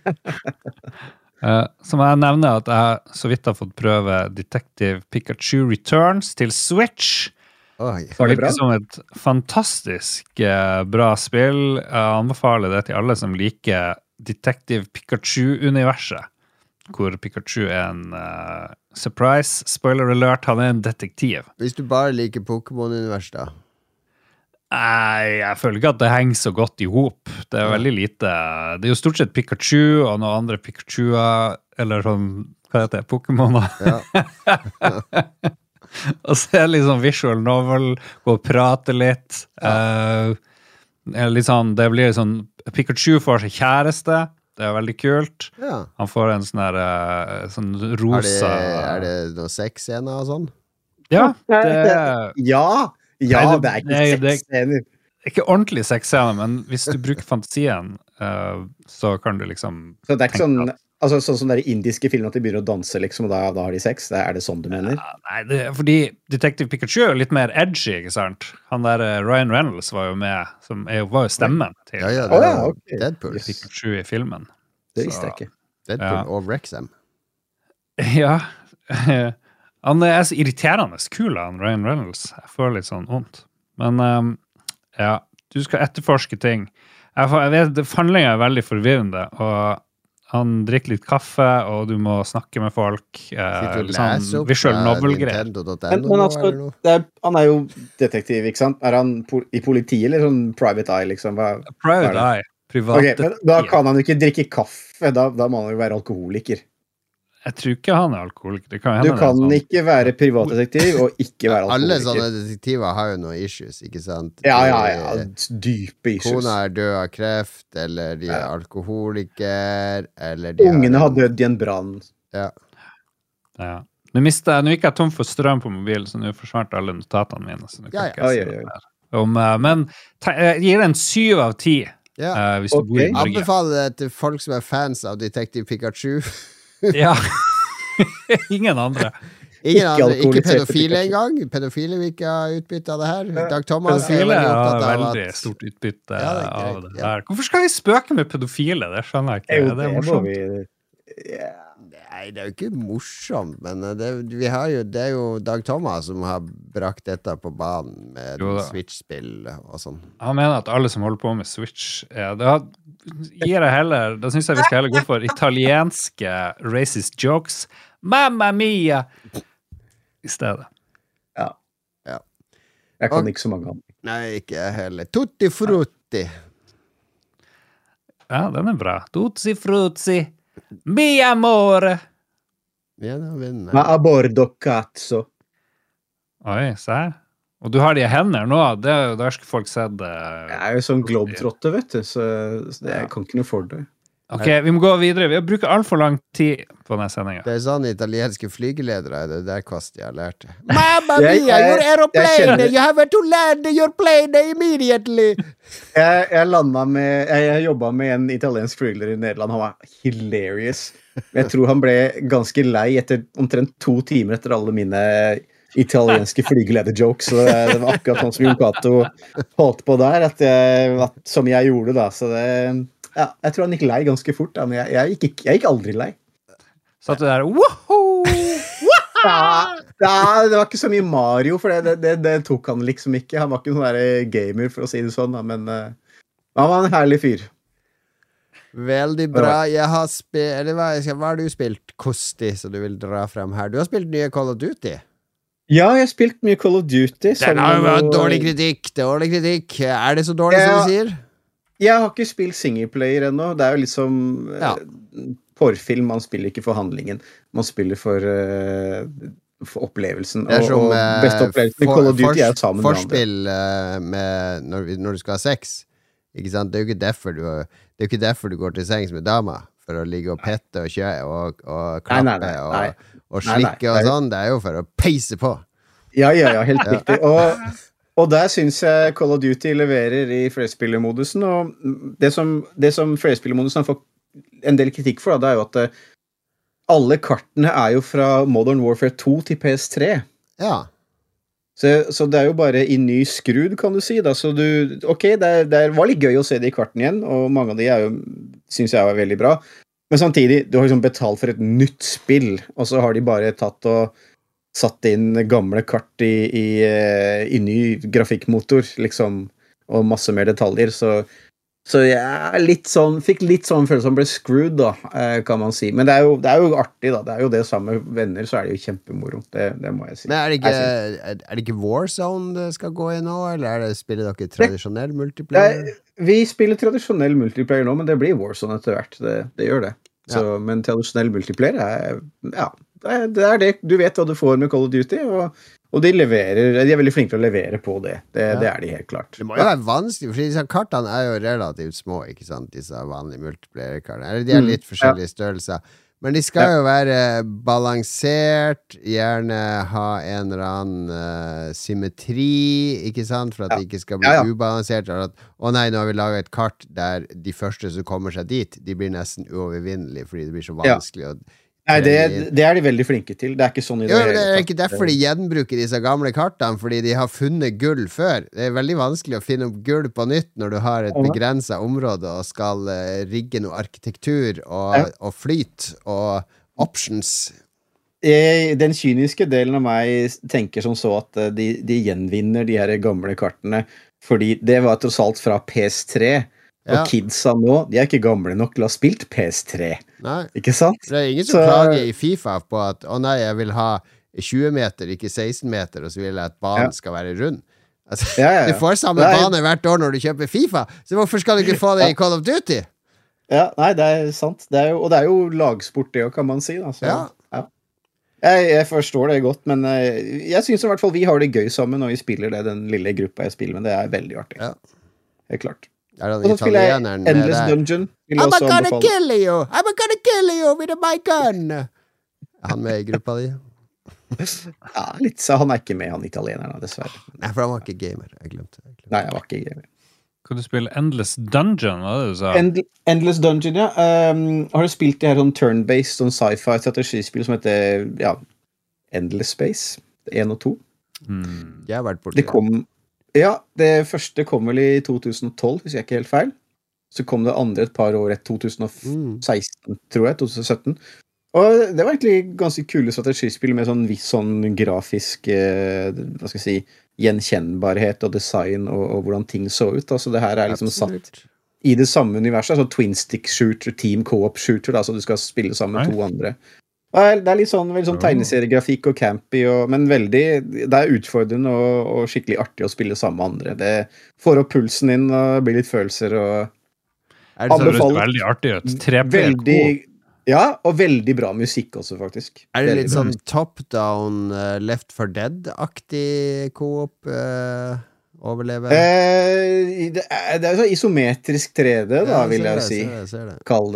uh, som jeg nevner at jeg så vidt har fått prøve Detective Pikachu Returns til Switch. Oi. Det virker som et fantastisk uh, bra spill. Jeg anbefaler det til alle som liker Detective Pikachu-universet, hvor Pikachu er en uh, surprise, spoiler alert, han er en detektiv. Hvis du bare liker Pokémon-univers da? Nei, jeg føler ikke at det henger så godt i hop. Det er veldig lite. Det er jo stort sett Pikachu og noen andre Pikachuer, eller sånn, hva heter det, Pokémoner. Ja. Og så er det litt sånn visual novel, gå og prate litt. Ja. Uh, litt sånn, det blir sånn, Pikachu får seg kjæreste, det er veldig kult. Ja. Han får en sånn der, uh, sånn rosa... Er det, er det noen sexscener og sånn? Ja, det er... Ja, ja, Nei, det, det er ikke sexscener. Det er ikke ordentlig sexscener, men hvis du bruker fantasien, uh, så kan du liksom... Så det er ikke sånn... Altså, sånn som det er i indiske filmer at de begynner å danse, liksom, og da, da har de sex. Det er det sånn du mener? Ja, nei, det, fordi Detective Pikachu er jo litt mer edgy, ikke sant? Han der uh, Ryan Reynolds var jo med, som er, var jo stemmen til ja, ja, det oh, ja, okay. Deadpool. Pikachu i filmen. Det visste jeg ikke. Deadpool ja. og Wrexham. Ja. Han er så irriterende kul, han Ryan Reynolds. Jeg føler litt sånn ondt. Men um, ja, du skal etterforske ting. Jeg, får, jeg vet, handlingen er veldig forvirrende, og han drikker litt kaffe, og du må snakke med folk. Eh, sånn visual novel-greier. Men, men altså, det er, han er jo detektiv, ikke sant? Er han po i politiet, eller sånn private eye, liksom? Hva, private hva eye. Privat okay, men da kan han jo ikke drikke kaffe, da, da må han jo være alkoholiker. Jeg tror ikke han er alkoholiker. Det kan du kan sånn. Ikke være privatdetektiv og ikke være alkoholiker. Alle sånne detektiver har jo noen issues, ikke sant? Ja, ja, ja. Dype issues. Kona er død av kreft, eller de er ja. alkoholiker, eller de Ungene har... har dødd i en brann. Ja. Ja. Nå, mistet, nå gikk jeg tom for strøm på mobilen, så nå forsvant alle notatene mine. Så nå kan ja, ikke jeg ja. si det her. Om, men jeg gir det en syv av ti ja. uh, hvis du okay. bor i Norge. Anbefaler det til folk som er fans av Detective Pikachu. Ja. Ingen andre. Ingen andre, ikke pedofile engang. Pedofile vil ikke ha utbytte av det her. Dag Thomas pedofile er veldig, av veldig at... stort utbytte ja, det av det der. Ja. Hvorfor skal vi spøke med pedofile? Det skjønner jeg ikke. Jo, det er morsomt. Vi... Yeah. Nei, det er jo ikke morsomt, men det, vi har jo, det er jo Dag Thomas som har brakt dette på banen med Switch-spill og sånn. Han mener at alle som holder på med Switch ja, da gir jeg heller, da synes jeg vi skal heller gå for italienske racist jokes. Mamma mia! I stedet. Ja. ja. Jeg kan og, ikke så mange andre. Nei, ikke heller. Tutti frutti. Ja, den er bra. Tutti frutti. Mi amore. Ja, da vinner. Ma abordo cazzo. Oi, se her. Og du har de hender nå, det, der skal folk se det. Jeg er jo sånn globetrotter, vet du, så, så det, jeg kan ikke noe for det. Ok, vi må gå videre. Vi har brukt alt for lang tid på denne sendingen. Det er sånn italienske flygeledere, det der Kvasti har lært det. Mamma mia, your aeroplane! You have to land your plane immediately! Jeg, jeg landa med Jeg, jeg jobba med en italiensk flygeleder i Nederland. Han var hilarious. Jeg tror han ble ganske lei etter omtrent to timer etter alle mine italienske flygeleder-jokes. Så det var akkurat sånn som Jon Cato holdt på der, at jeg, at, som jeg gjorde da. Så det Ja, jeg tror han gikk lei ganske fort, da, men jeg, jeg, gikk, jeg gikk aldri lei. Satt du der, woho! Ja, ja, det var ikke så mye Mario, for det, det, det tok han liksom ikke. Han var ikke en sånn der gamer, for å si det sånn, da, men uh, han var en herlig fyr. Veldig bra. Jeg har spilt, eller hva, hva har du spilt, Kosti, så du vil dra frem her? Du har spilt nye Call of Duty. Ja, jeg har spilt mye Call of Duty. Den har jo vært dårlig kritikk, dårlig kritikk. Er det så dårlig ja. Som du sier? Jeg har ikke spilt singleplayer ennå. Det er jo liksom ja. uh, porrfilm. Man spiller ikke for handlingen. Man spiller for, uh, for opplevelsen. Det er som og, og beste opplevelsen i Call of Duty er jo sammen med andre. Forspill uh, med når, når du skal ha sex. Ikke sant? Det er jo ikke derfor du, det er ikke derfor du går til sengs med dama. For å ligge og pette og kjøre og, og klappe nei, nei, nei, nei. Og, og slikke nei, nei, og sånn. Det er jo for å peise på. Ja, ja, ja. Helt riktig. Og Og der synes jeg Call of Duty leverer i flerspillermodusen, og det som, det som flerspillermodusen har fått en del kritikk for, da, det er jo at uh, alle kartene er jo fra Modern Warfare to til P S tre. Ja. Så, så det er jo bare i ny skrud, kan du si, da, så du, ok, det, det var litt gøy å se de kartene igjen, og mange av de er jo, synes jeg var veldig bra, men samtidig, du har liksom betalt for et nytt spill, og så har de bare tatt og satt inn gamle kart i, i, i ny grafikkmotor, liksom, og masse mer detaljer, så, så jeg litt sånn, fikk litt sånn følelse som ble screwed, da, kan man si. Men det er jo, det er jo artig, da. Det er jo det samme med venner, så er det jo kjempemoro. Det, det må jeg si. Men er det ikke, er det ikke Warzone det skal gå i nå, eller er det, spiller dere tradisjonell multiplayer? Det, vi spiller tradisjonell multiplayer nå, men det blir Warzone etter hvert. Det, det gjør det. Så, ja. Men tradisjonell multiplayer er, ja, det er det, du vet hva du får med Call of Duty, og, og de leverer, de er veldig flinke til å levere på det. Det, ja. Det er de helt klart. Det må jo være vanskelig, for disse kartene er jo relativt små, ikke sant, disse vanlige multiplayer-kartene. Eller de er litt forskjellige størrelser. Men de skal jo være balansert, gjerne ha en eller annen uh, symmetri, ikke sant, for at ja. Det ikke skal bli ja, ja. Ubalansert. At, å nei, nå har vi laget et kart der de første som kommer seg dit, de blir nesten uovervinnelige, fordi det blir så vanskelig ja. Å Nei, det, det er de veldig flinke til. Det er ikke sånn i det. Jo, det er ikke derfor de gjenbruker disse gamle kartene, fordi de har funnet gull før. Det er veldig vanskelig å finne opp gull på nytt når du har et begrenset område og skal uh, rigge noe arkitektur og, ja. Og flyt og options. Den kyniske delen av meg tenker som så at de, de gjenvinner de her gamle kartene, fordi det var tross alt fra P S tre. Ja. Og kidsa nå, de er ikke gamle nok til å ha spilt P S tre. Nei. Ikke sant? Det er ingen som så... klager i FIFA på at å nei, jeg vil ha tjue meter, ikke seksten meter, og så vil jeg at banen ja. Skal være rund. Altså, ja, ja, ja. Du får samme nei. Bane hvert år når du kjøper FIFA, så hvorfor skal du ikke få det i Call of Duty? Ja, nei, det er sant. Det er jo, og det er jo lagsport det, kan man si. Da, så, ja. Ja. Jeg, jeg forstår det godt, men jeg synes i hvert fall vi har det gøy sammen når vi spiller det, den lille gruppa jeg spiller, men det er veldig artig. Ja. Helt klart. Og så spiller jeg Endless Dungeon. I'm gonna kill you! I'm gonna kill you with my gun! Er han med i gruppa di? Ja, litt, så han er ikke med, han italieneren, dessverre. Nei, for han var ikke gamer. Jeg glemte. Jeg glemte. Nei, jeg var ikke gamer. Kan du spille Endless Dungeon? Hva er det du sa? End, Endless Dungeon, ja. Um, har du spilt de her sånn turn-based, sånn sci-fi strategispill som heter, ja, Endless Space? en og to. Hmm. Jeg har vært borti det. kom... Ja, det første kom vel i to tusen og tolv, hvis jeg ikke er helt feil. Så kom det andre et par år etter to tusen og seksten, mm. tror jeg, to tusen og sytten. Og det var egentlig ganske kule strategispill med sånn viss sånn grafisk, eh, hva skal jeg si, gjenkjennbarhet og design og, og hvordan ting så ut. Altså det her er liksom Absolutt. Satt i det samme universet, altså twin stick shooter, team co-op shooter, da, så du skal spille sammen med to andre. Det er litt sånn, veldig sånn tegneseriegrafikk og campy, og, men veldig, det er utfordrende og, og skikkelig artig å spille sammen med andre. Det får opp pulsen inn og blir litt følelser og er det så veldig artig ut? tre P veldig, ja, og veldig bra musikk også, faktisk. Er det litt sånn top-down, uh, Left for Dead-aktig co-op uh, overleve? Eh, det, er, det er så isometrisk tre D, da, ja, vil jeg det, si. Ser det, ser det. Kall det.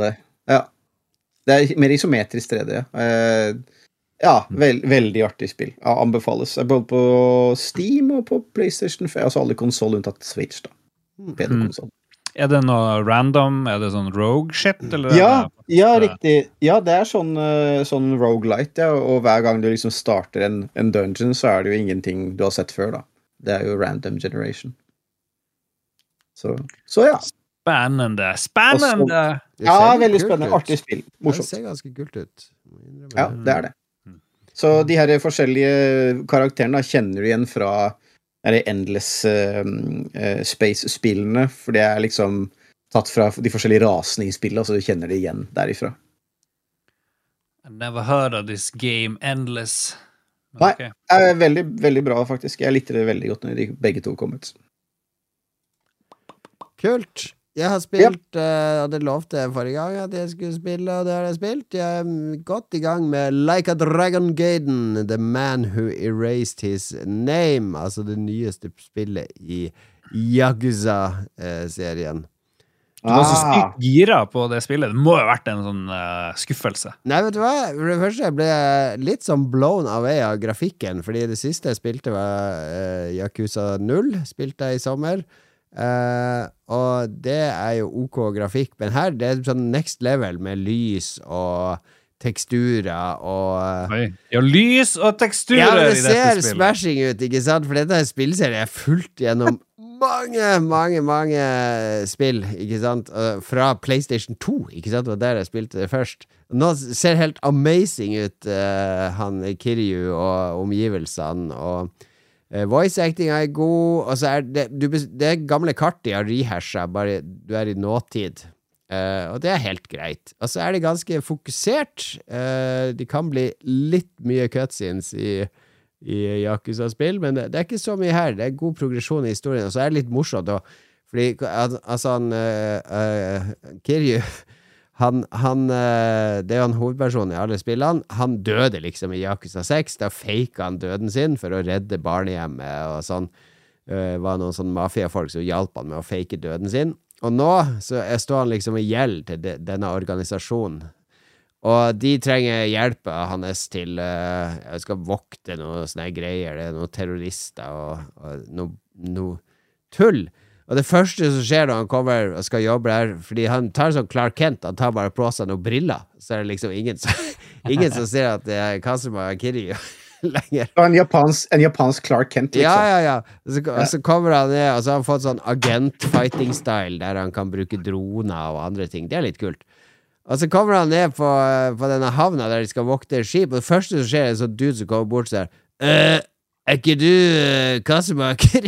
Ja. Det er mer isometrisk tre D. Uh, ja, veld, veldig artig spill. Ja, anbefales. Jeg både på Steam og på PlayStation, altså alle konsoler unntatt Switch, da. P D-konsol. Er det noe random? Er det sånn rogue-shit? Ja, ja, riktig. Ja, det er sånn, sånn roguelite, ja, og hver gang du liksom starter en, en dungeon, så er det jo ingenting du har sett før, da. Det er jo random generation. Så, så ja. Spennende, spennende! Så, ja, veldig spennende. Ut. Artig spill. Morsomt. Det ser ganske kult ut. Ja, det er det. Så de her forskjellige karakterene da, kjenner du igjen fra er det Endless uh, uh, Space-spillene, for det er liksom tatt fra de forskjellige rasene i spillet, så du kjenner det igjen derifra. I never heard of this game, Endless. Nei, okay. er veldig, veldig bra faktisk. Jeg likte det veldig godt når de begge to kom ut. Kult! Jeg har spilt, yep. uh, og det lovte jeg forrige gang at jeg skulle spille, og det har jeg spilt. Jeg er godt i gang med Like a Dragon Gaiden, The Man Who Erased His Name, altså det nyeste spillet i Yakuza-serien. Du var så sykt gira på det spillet. Det må jo ha vært en sånn uh, skuffelse. Nei, vet du hva? For det første ble jeg litt sånn blown away av grafikken, fordi det siste jeg spilte var uh, Yakuza null, spilte jeg i sommer. Uh, og det er jo OK grafikk, men her det er sånn next level med lys og teksturer og Oi. Ja, lys og teksturer ja, i dette spillet. Ja, det ser smashing ut, ikke sant? For dette er spillserie jeg har fulgt gjennom mange, mange, mange spill, ikke sant? Uh, fra PlayStation to, ikke sant? Det var der jeg spilte det først. Nå ser helt amazing ut, uh, han Kiryu og omgivelsene og Uh, voice acting er god, og så er det, du, det er gamle kart de har rehashet, bare du er i nåtid. Uh, og det er helt greit. Og så er det ganske fokusert. Uh, de kan bli litt mye cutscenes i, i Yakuza-spill, men det, det er ikke så mye her. Det er god progresjon i historien, og så er det litt morsomt da. Fordi, altså han uh, uh, Kiryu Han, han, det er jo han hovedpersonen i alle spillene. Han døde liksom i Yakuza seks. Da fake han døden sin for å redde barnehjemmet og sånn. Det var noen sånn mafiafolk som hjalp han med å fake døden sin. Og nå så står han liksom i gjeld til de, denne organisasjonen. Og de trenger hjelp av hans til uh, jeg skal vokte noe sånne greier. Det er noen terrorister og, og noe, noe tull. Og det første som skjer når han kommer og skal jobbe der, fordi han tar sånn Clark Kent, han tar bare på seg noen briller, så er det liksom ingen som, ingen som ser at det er Kazuma Kiryu lenger. En japansk, en japansk Clark Kent, liksom. Ja, ja, ja. Og så, og så kommer han ned, og så har han fått sånn agent-fighting-style, der han kan bruke droner og andre ting. Det er litt kult. Og så kommer han ned på, på denne havna der de skal vokte skip, og det første som skjer er en sånn dude som kommer bort og sier «Øh, er ikke du uh, Kazuma Kiryu?»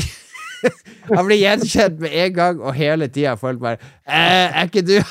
Han blir gjenkjent med en gang, og hele tida folk bare eh, er ikke du?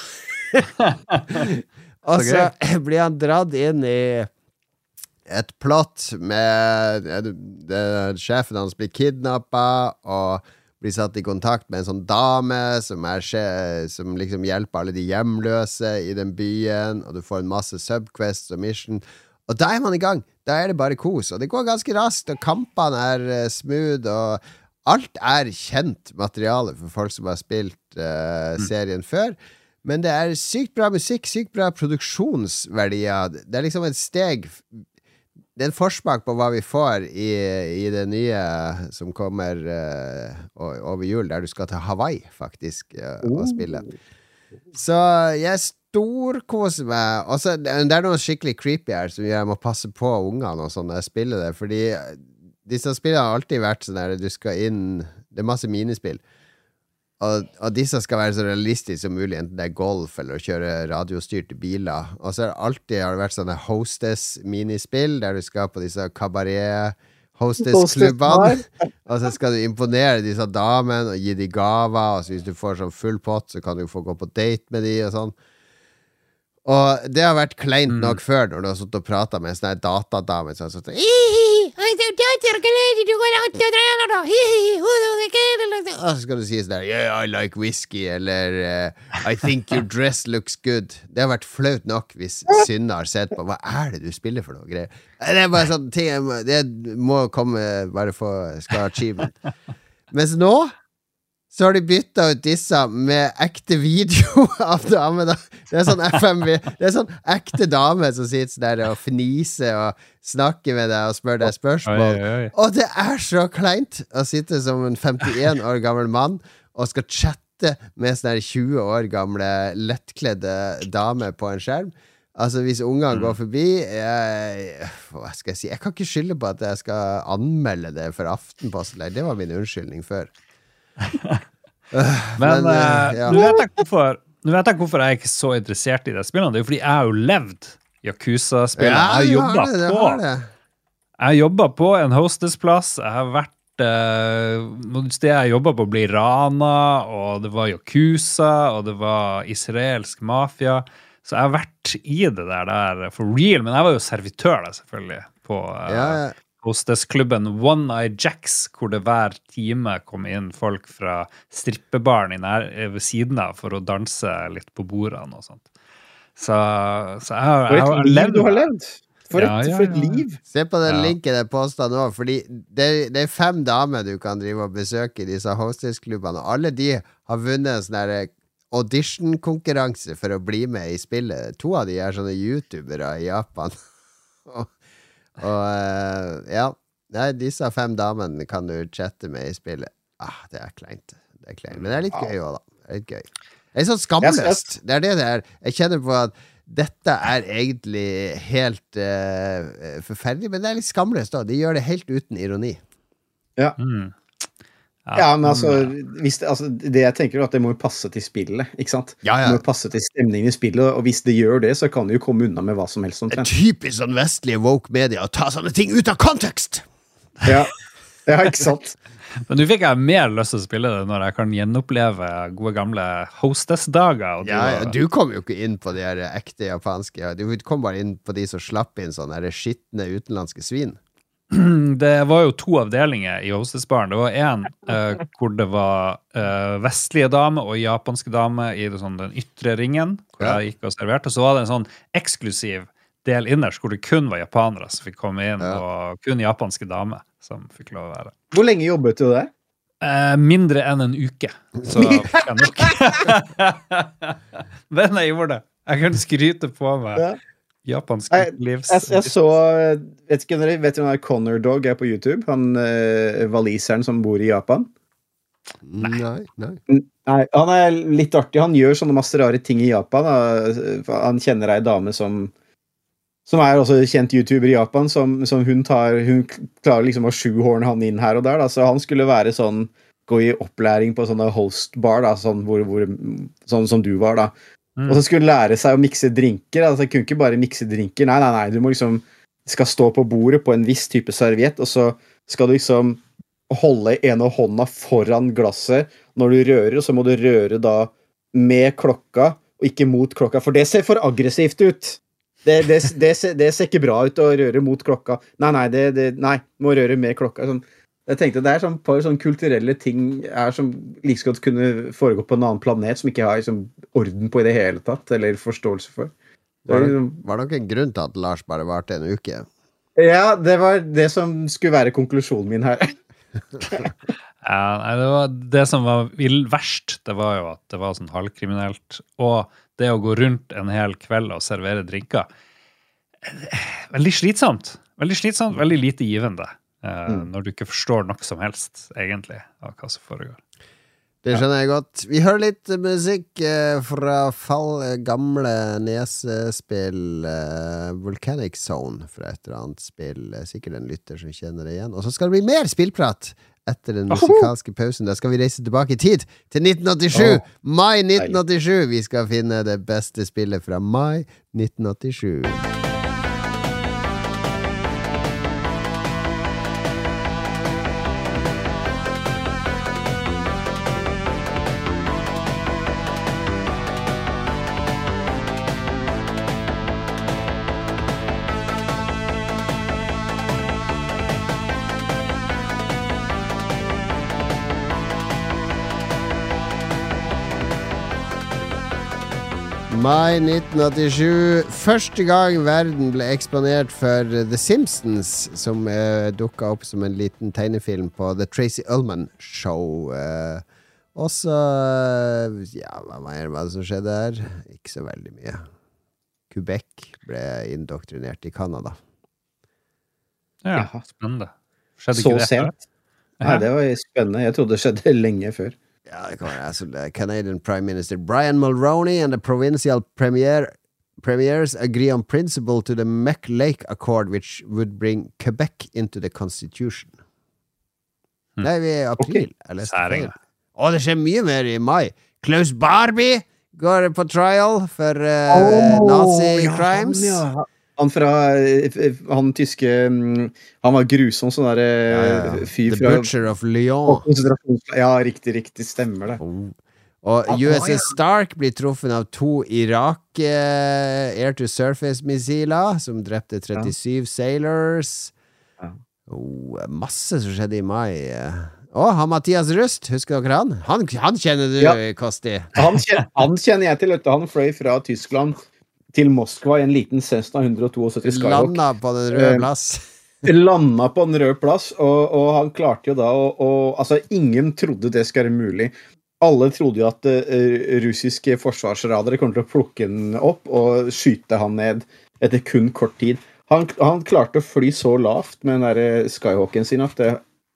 Og så blir han dratt inn i et plott med det, det, sjefen hans blir kidnappet og blir satt i kontakt med en sånn dame som, er, som liksom hjelper alle de hjemløse i den byen, og du får en masse subquests og mission, og da er man i gang. Da er det bare kos, og det går ganske raskt, og kampene er uh, smooth, og alt er kjent materiale for folk som har spilt uh, serien mm. før, men det er sykt bra musikk, sykt bra produksjonsverdier. Det er liksom et steg, det er en forsmak på hva vi får i, i det nye som kommer uh, over jul, der du skal til Hawaii, faktisk, uh, oh. og spille. Så jeg storkoser meg. Også, det er noe skikkelig creepy her, som jeg må passe på ungene og sånn når jeg spiller det, fordi disse spillene har alltid vært sånn der du skal inn, det er masse minispill, og, og disse skal være så realistiske som mulig, enten det er golf eller å kjøre radiostyrte biler, og så har det alltid har det vært sånne hostess-minispill, der du skal på disse kabaret hostess-klubbene, og så skal du imponere disse damene og gi de gaver, og så hvis du får sånn full pott, så kan du få gå på date med de og sånn. Og det har vært kleint mm. nok før når du har suttet og pratet med en sånn datadame som har suttet og så skal du si sånn der yeah, I like whisky eller uh, I think your dress looks good. Det har vært flaut nok hvis Synne har sett på hva er det du spiller for noe greier. Det er bare sånn ting det må komme bare for skal ha achievement. Mens nå så har de byttet ut disse med ekte video av damer. Det er sånn F M V, det er sånn ekte dame som sitter der og fniser og snakker med deg og spør deg spørsmål. Oi, oi, oi. Og det er så kleint å sitte som en femtien år gammel mann og skal chatte med sånne tjue år gamle lettkledde damer på en skjerm. Altså, hvis ungene mm. går forbi jeg, hva skal jeg si? Jeg kan ikke skylde på at jeg skal anmelde det for Aftenposten. Det var min unnskyldning før. Men, Men uh, ja. nå, vet jeg hvorfor, nå vet jeg hvorfor jeg er ikke så interessert i det spillet. Det er jo fordi jeg har jo levd Yakuza-spillet. Ja, jeg har jobba på Jeg har jobbet på en hostessplass. Jeg har vært uh, noen steder jeg jobbet på å bli rana, og det var Yakuza, og det var israelsk mafia. Så jeg har vært i det der, der for real, men jeg var jo servitør da, selvfølgelig, på uh, ja, ja. hostessklubben One Eye Jacks, hvor det hver time kom inn folk fra strippebaren i nær, ved siden av for å danse litt på bordene og sånt. Så, så jeg har, jeg har levd. Du har levd. For et, ja, ja, ja. for et liv. Se på den ja. linken jeg postet nå, fordi det, det er fem damer du kan drive og besøke i disse hostessklubbene, og alle de har vunnet en sånn der audition-konkurranse for å bli med i spillet. To av de er sånne youtubere i Japan. og, og ja, Nei, disse fem damene kan du chatte med i spillet. Ah, det er kleint. Det er kleint. Men det er litt gøy også, da. Det er litt gøy. Det er sånn skamløst. Det er det det er. Jeg kjenner på at dette er egentlig helt uh, forferdelig, men det er litt skamløst da. De gjør det helt uten ironi. Ja. Mm. Ja, ja, men altså, hvis det, altså det jeg tenker er at det må jo passe til spillet, ikke sant? Ja, ja. Det må jo passe til stemningen i spillet, og hvis det gjør det, så kan det jo komme unna med hva som helst. Det er typisk sånn vestlige woke media å ta sånne ting ut av kontekst! Ja, ja ikke sant? Men nå fikk jeg mer lyst til å spille det når jeg kan gjenoppleve gode gamle hostess-dager. Ja, ja, du kom jo ikke inn på de her ekte japanske, du kom bare inn på de som slapp inn sånne her skittne utenlandske svin. Det var jo to avdelinger i hostessbaren. Det var en uh, hvor det var uh, vestlige damer og japanske damer i det, sånn, den ytre ringen, hvor ja. jeg gikk og serverte. Og så var det en sånn eksklusiv del innerst, hvor det kun var japanere som fikk komme inn, ja. og kun japanske damer som fikk lov å være. Hvor lenge jobbet du der? Uh, mindre enn en uke. Så fikk jeg nok. Men jeg gjorde det. Jeg kunne skryte på meg. Ja. Japansk livs... Jeg, jeg, jeg så, vet ikke, vet du når Connor Dog er på YouTube? Han uh, waliseren som bor i Japan? Nei, nei. Nei, han er litt artig. Han gjør sånne masse rare ting i Japan. Han kjenner ei dame som som er også kjent YouTuber i Japan, som, som hun tar, hun klarer liksom å sjuhorne han inn her og der, da. Så han skulle være sånn, gå i opplæring på sånne hostbar, da, sånn, hvor, hvor, sånn som du var da. Mm. Og så skulle lære seg å mikse drinker, altså jeg kunne ikke bare mikse drinker, nei, nei, nei, du må liksom, skal stå på bordet på en viss type serviett, og så skal du liksom holde ene hånda foran glasset når du rører, og så må du røre da med klokka, og ikke mot klokka, for det ser for aggressivt ut. Det, det, det, ser, det ser ikke bra ut å røre mot klokka. Nei, nei, det, det, nei må røre med klokka. Sånn. Jeg tenkte, det er sånn par sånn kulturelle ting er som like godt kunne foregå på en annen planet, som ikke har liksom, orden på i det hele tatt, eller forståelse for. Var det, var det ikke en grunn til at Lars bare varte en uke? Ja, det var det som skulle være konklusjonen min her. Ja, det, var, det som var verst, det var jo at det var sånn halvkriminelt, og det å gå rundt en hel kveld og servere drinker, veldig slitsomt, veldig slitsomt, veldig lite givende, eh, mm. når du ikke forstår noe som helst, egentlig, av hva som foregår. Det skjønner jeg godt. Vi hører litt musikk eh, fra fall gamle nesespill eh, Volcanic Zone fra et eller annet spill, sikkert en lytter som kjenner det igjen. Og så skal det bli mer spillprat etter den musikalske pausen. Da skal vi reise tilbake i tid til nitten åttisju. Oh. Mai nitten åttisju. Vi skal finne det beste spillet fra mai nitten åttisju. Mai nitten åttisju. Første gang verden ble eksponert for The Simpsons, som uh, dukket opp som en liten tegnefilm på The Tracy Ullman Show. Uh, Og så Ja, hva mer var det som skjedde her? Ikke så veldig mye. Quebec ble indoktrinert i Canada. Ja, spennende. Skjedde Så ikke det før? sent. Nei, det var spennende. Jeg trodde det skjedde lenge før. Ja, det kan være altså, the Canadian Prime Minister Brian Mulroney and the provincial premier, premiers agree on principle to the Meck Lake Accord, which would bring Quebec into the constitution. Hmm. Nei, vi er i april. Okay. Jeg leste feil. Å, det skjer mye mer i mai. Klaus Barbie går på trial for uh, oh, nazi-crimes. Ja, ja. Han fra han tyske han var grusom sånn der ja, ja. fyr The fra Butcher of Lyon. Ja, riktig, riktig, stemmer det. Oh. Og U S S Stark blir truffet av to Irak eh, air-to-surface-missiler som drepte trettisju ja. sailors. Ja. Oh, masse som skjedde i mai. Å, han Mathias Rust, husker dere han? Han, han kjenner du, ja. Kosti. Han, kjenner, han kjenner jeg til, han fløy fra Tyskland til Moskva i en liten Cessna one twenty-two Skyhawk. Landa på den røde plass. Eh, landa på den røde plass, og, og han klarte jo da å, og, altså, ingen trodde det skulle være mulig. Alle trodde jo at uh, russiske forsvarsradere kommer til å plukke den opp og skyte han ned etter kun kort tid. Han, han klarte å fly så lavt med den der Skyhawken sin at det,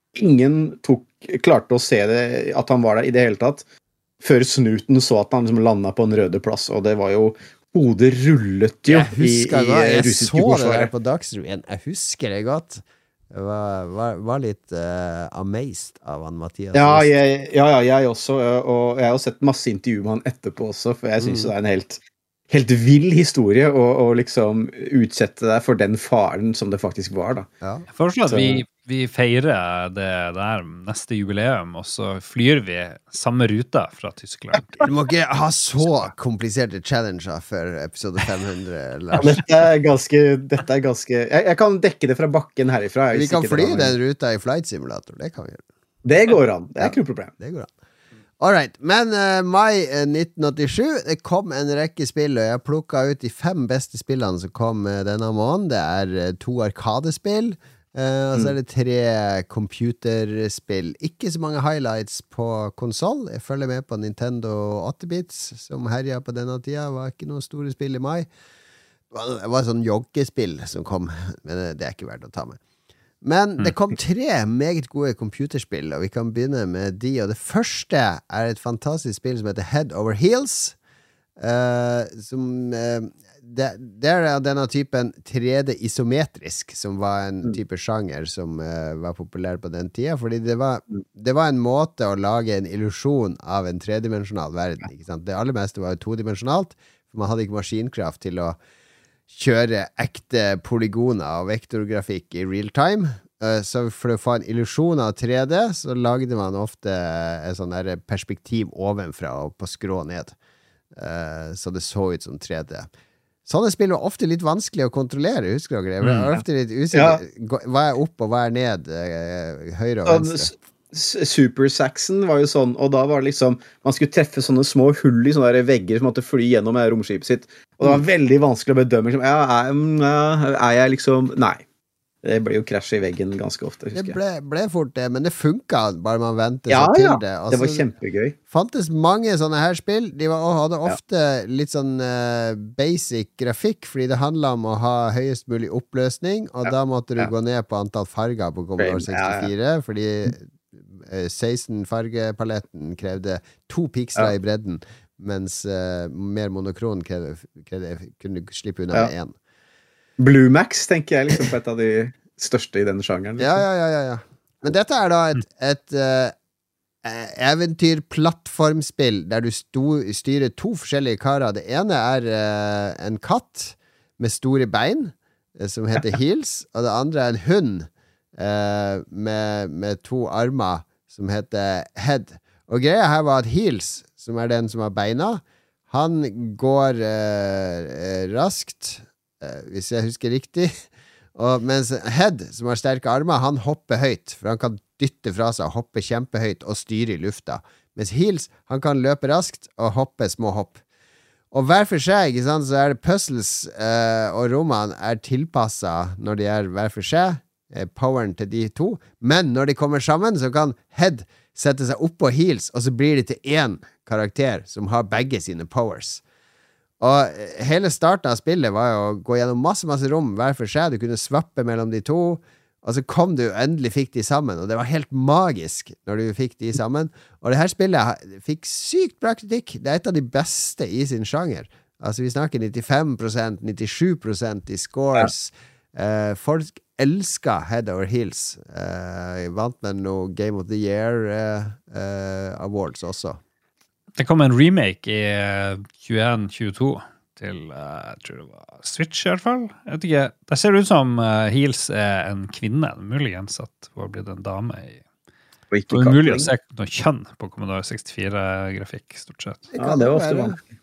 ingen tok, klarte å se det, at han var der i det hele tatt, før snuten så at han liksom landet på en røde plass, og det var jo hodet rullet jo jeg husker i, i jeg russiske så forsvaret. Det der på Dagsrevyen. Jeg husker det godt. Jeg var, var, var litt uh, amazed av han Mathias. Ja, jeg, ja, ja, jeg også, og jeg har jo sett masse intervju med han etterpå også, for jeg synes mm. det er en helt, helt vill historie å, å liksom utsette deg for den faren som det faktisk var da. Ja. Jeg foreslår at vi Vi feirer det der neste jubileum, og så flyr vi samme ruta fra Tyskland. Du må ikke ha så kompliserte challenger for episode fem hundre, Lars. Ja, dette er ganske, dette er ganske jeg, jeg kan dekke det fra bakken herifra. Vi kan fly den ruta i Flight Simulator, det kan vi gjøre. Det går an, det er ikke noe problem. Det går an. Alright, men uh, mai nitten åttisju, det kom en rekke spill, og jeg plukket ut de fem beste spillene som kom uh, denne måneden. Det er uh, to arkadespill, Uh, og så er det tre computerspill. Ikke så mange highlights på konsol. Jeg følger med på Nintendo åtte-bits som herja på denne tida. Det var ikke noen store spill i mai. Det var sånn joggespill som kom, men det er ikke verdt å ta med. Men det kom tre meget gode computerspill, og vi kan begynne med de. Og det første er et fantastisk spill som heter Head Over Heels, uh, som uh, Det, det er denne typen tre D isometrisk, som var en type sjanger som uh, var populær på den tida, fordi det var, det var en måte å lage en illusjon av en tredimensjonal verden, ikke sant? Det aller meste var jo todimensjonalt, for man hadde ikke maskinkraft til å kjøre ekte polygoner og vektorgrafikk i real time, uh, så for å få en illusjon av tre D, så lagde man ofte et sånn der perspektiv ovenfra og på skrå ned, uh, så det så ut som tre D. Sånne spill var ofte litt vanskelig å kontrollere, husker dere? Jeg var ofte litt usikker. Ja. Hva er opp og hva er ned? Høyre og venstre? Super Saxon var jo sånn, og da var det liksom man skulle treffe sånne små hull i sånne der vegger som måtte fly gjennom romskipet sitt, og det var veldig vanskelig å bedømme liksom, ja, er, er jeg liksom, nei det ble jo krasj i veggen ganske ofte, husker jeg. Det ble, ble fort det, men det funket bare man ventet ja, seg til ja. det. Altså, det var kjempegøy. Fantes mange sånne her spill. De var, hadde ofte ja. litt sånn uh, basic grafikk, fordi det handlet om å ha høyest mulig oppløsning, og ja. da måtte du ja. gå ned på antall farger på Commodore sekstifire, ja, ja. fordi uh, seksten fargepaletten krevde to piksler ja. i bredden, mens uh, mer monokron krevde, krevde, kunne du slippe unna ja. med én. Blue Max, tenker jeg, liksom, på et av de største i denne sjangeren. Liksom. Ja, ja, ja, ja. Men dette er da et, et uh, eventyr-plattformspill der du sto, styrer to forskjellige karer. Det ene er uh, en katt med store bein, uh, som heter Heels, og det andre er en hund uh, med, med to armer, som heter Head. Og greia her var at Heels, som er den som har beina, han går uh, raskt, Uh, hvis jeg husker riktig, og mens Head, som har sterke armer, han hopper høyt, for han kan dytte fra seg, hoppe kjempehøyt og styre i lufta, mens Heels, han kan løpe raskt og hoppe små hopp. Og hver for seg, ikke sant, så er det puzzles uh, og rommene er tilpasset når de er hver for seg, uh, poweren til de to, men når de kommer sammen, så kan Head sette seg opp på heals, og så blir det til én karakter som har begge sine powers. Og hele starten av spillet var jo å gå gjennom masse, masse rom hver for seg. Du kunne swappe mellom de to, og så kom du og endelig fikk de sammen, og det var helt magisk når du fikk de sammen. Og det her spillet fikk sykt bra kritikk. Det er et av de beste i sin sjanger. Altså vi snakker nittifem prosent, nittisju prosent i scores. Ja. Uh, folk elsker Head Over Heels. Uh, vant med noe Game of the Year uh, uh, Awards også. Det kom en remake i tjueen tjueto til, uh, jeg tror det var Switch i hvert fall. Jeg vet ikke, det ser ut som uh, Heels er en kvinne, muligens at hun har blitt en dame i. Det er mulig å se noe kjønn på Commodore sextifire-grafikk, stort sett. Ja, det var ofte vanskelig.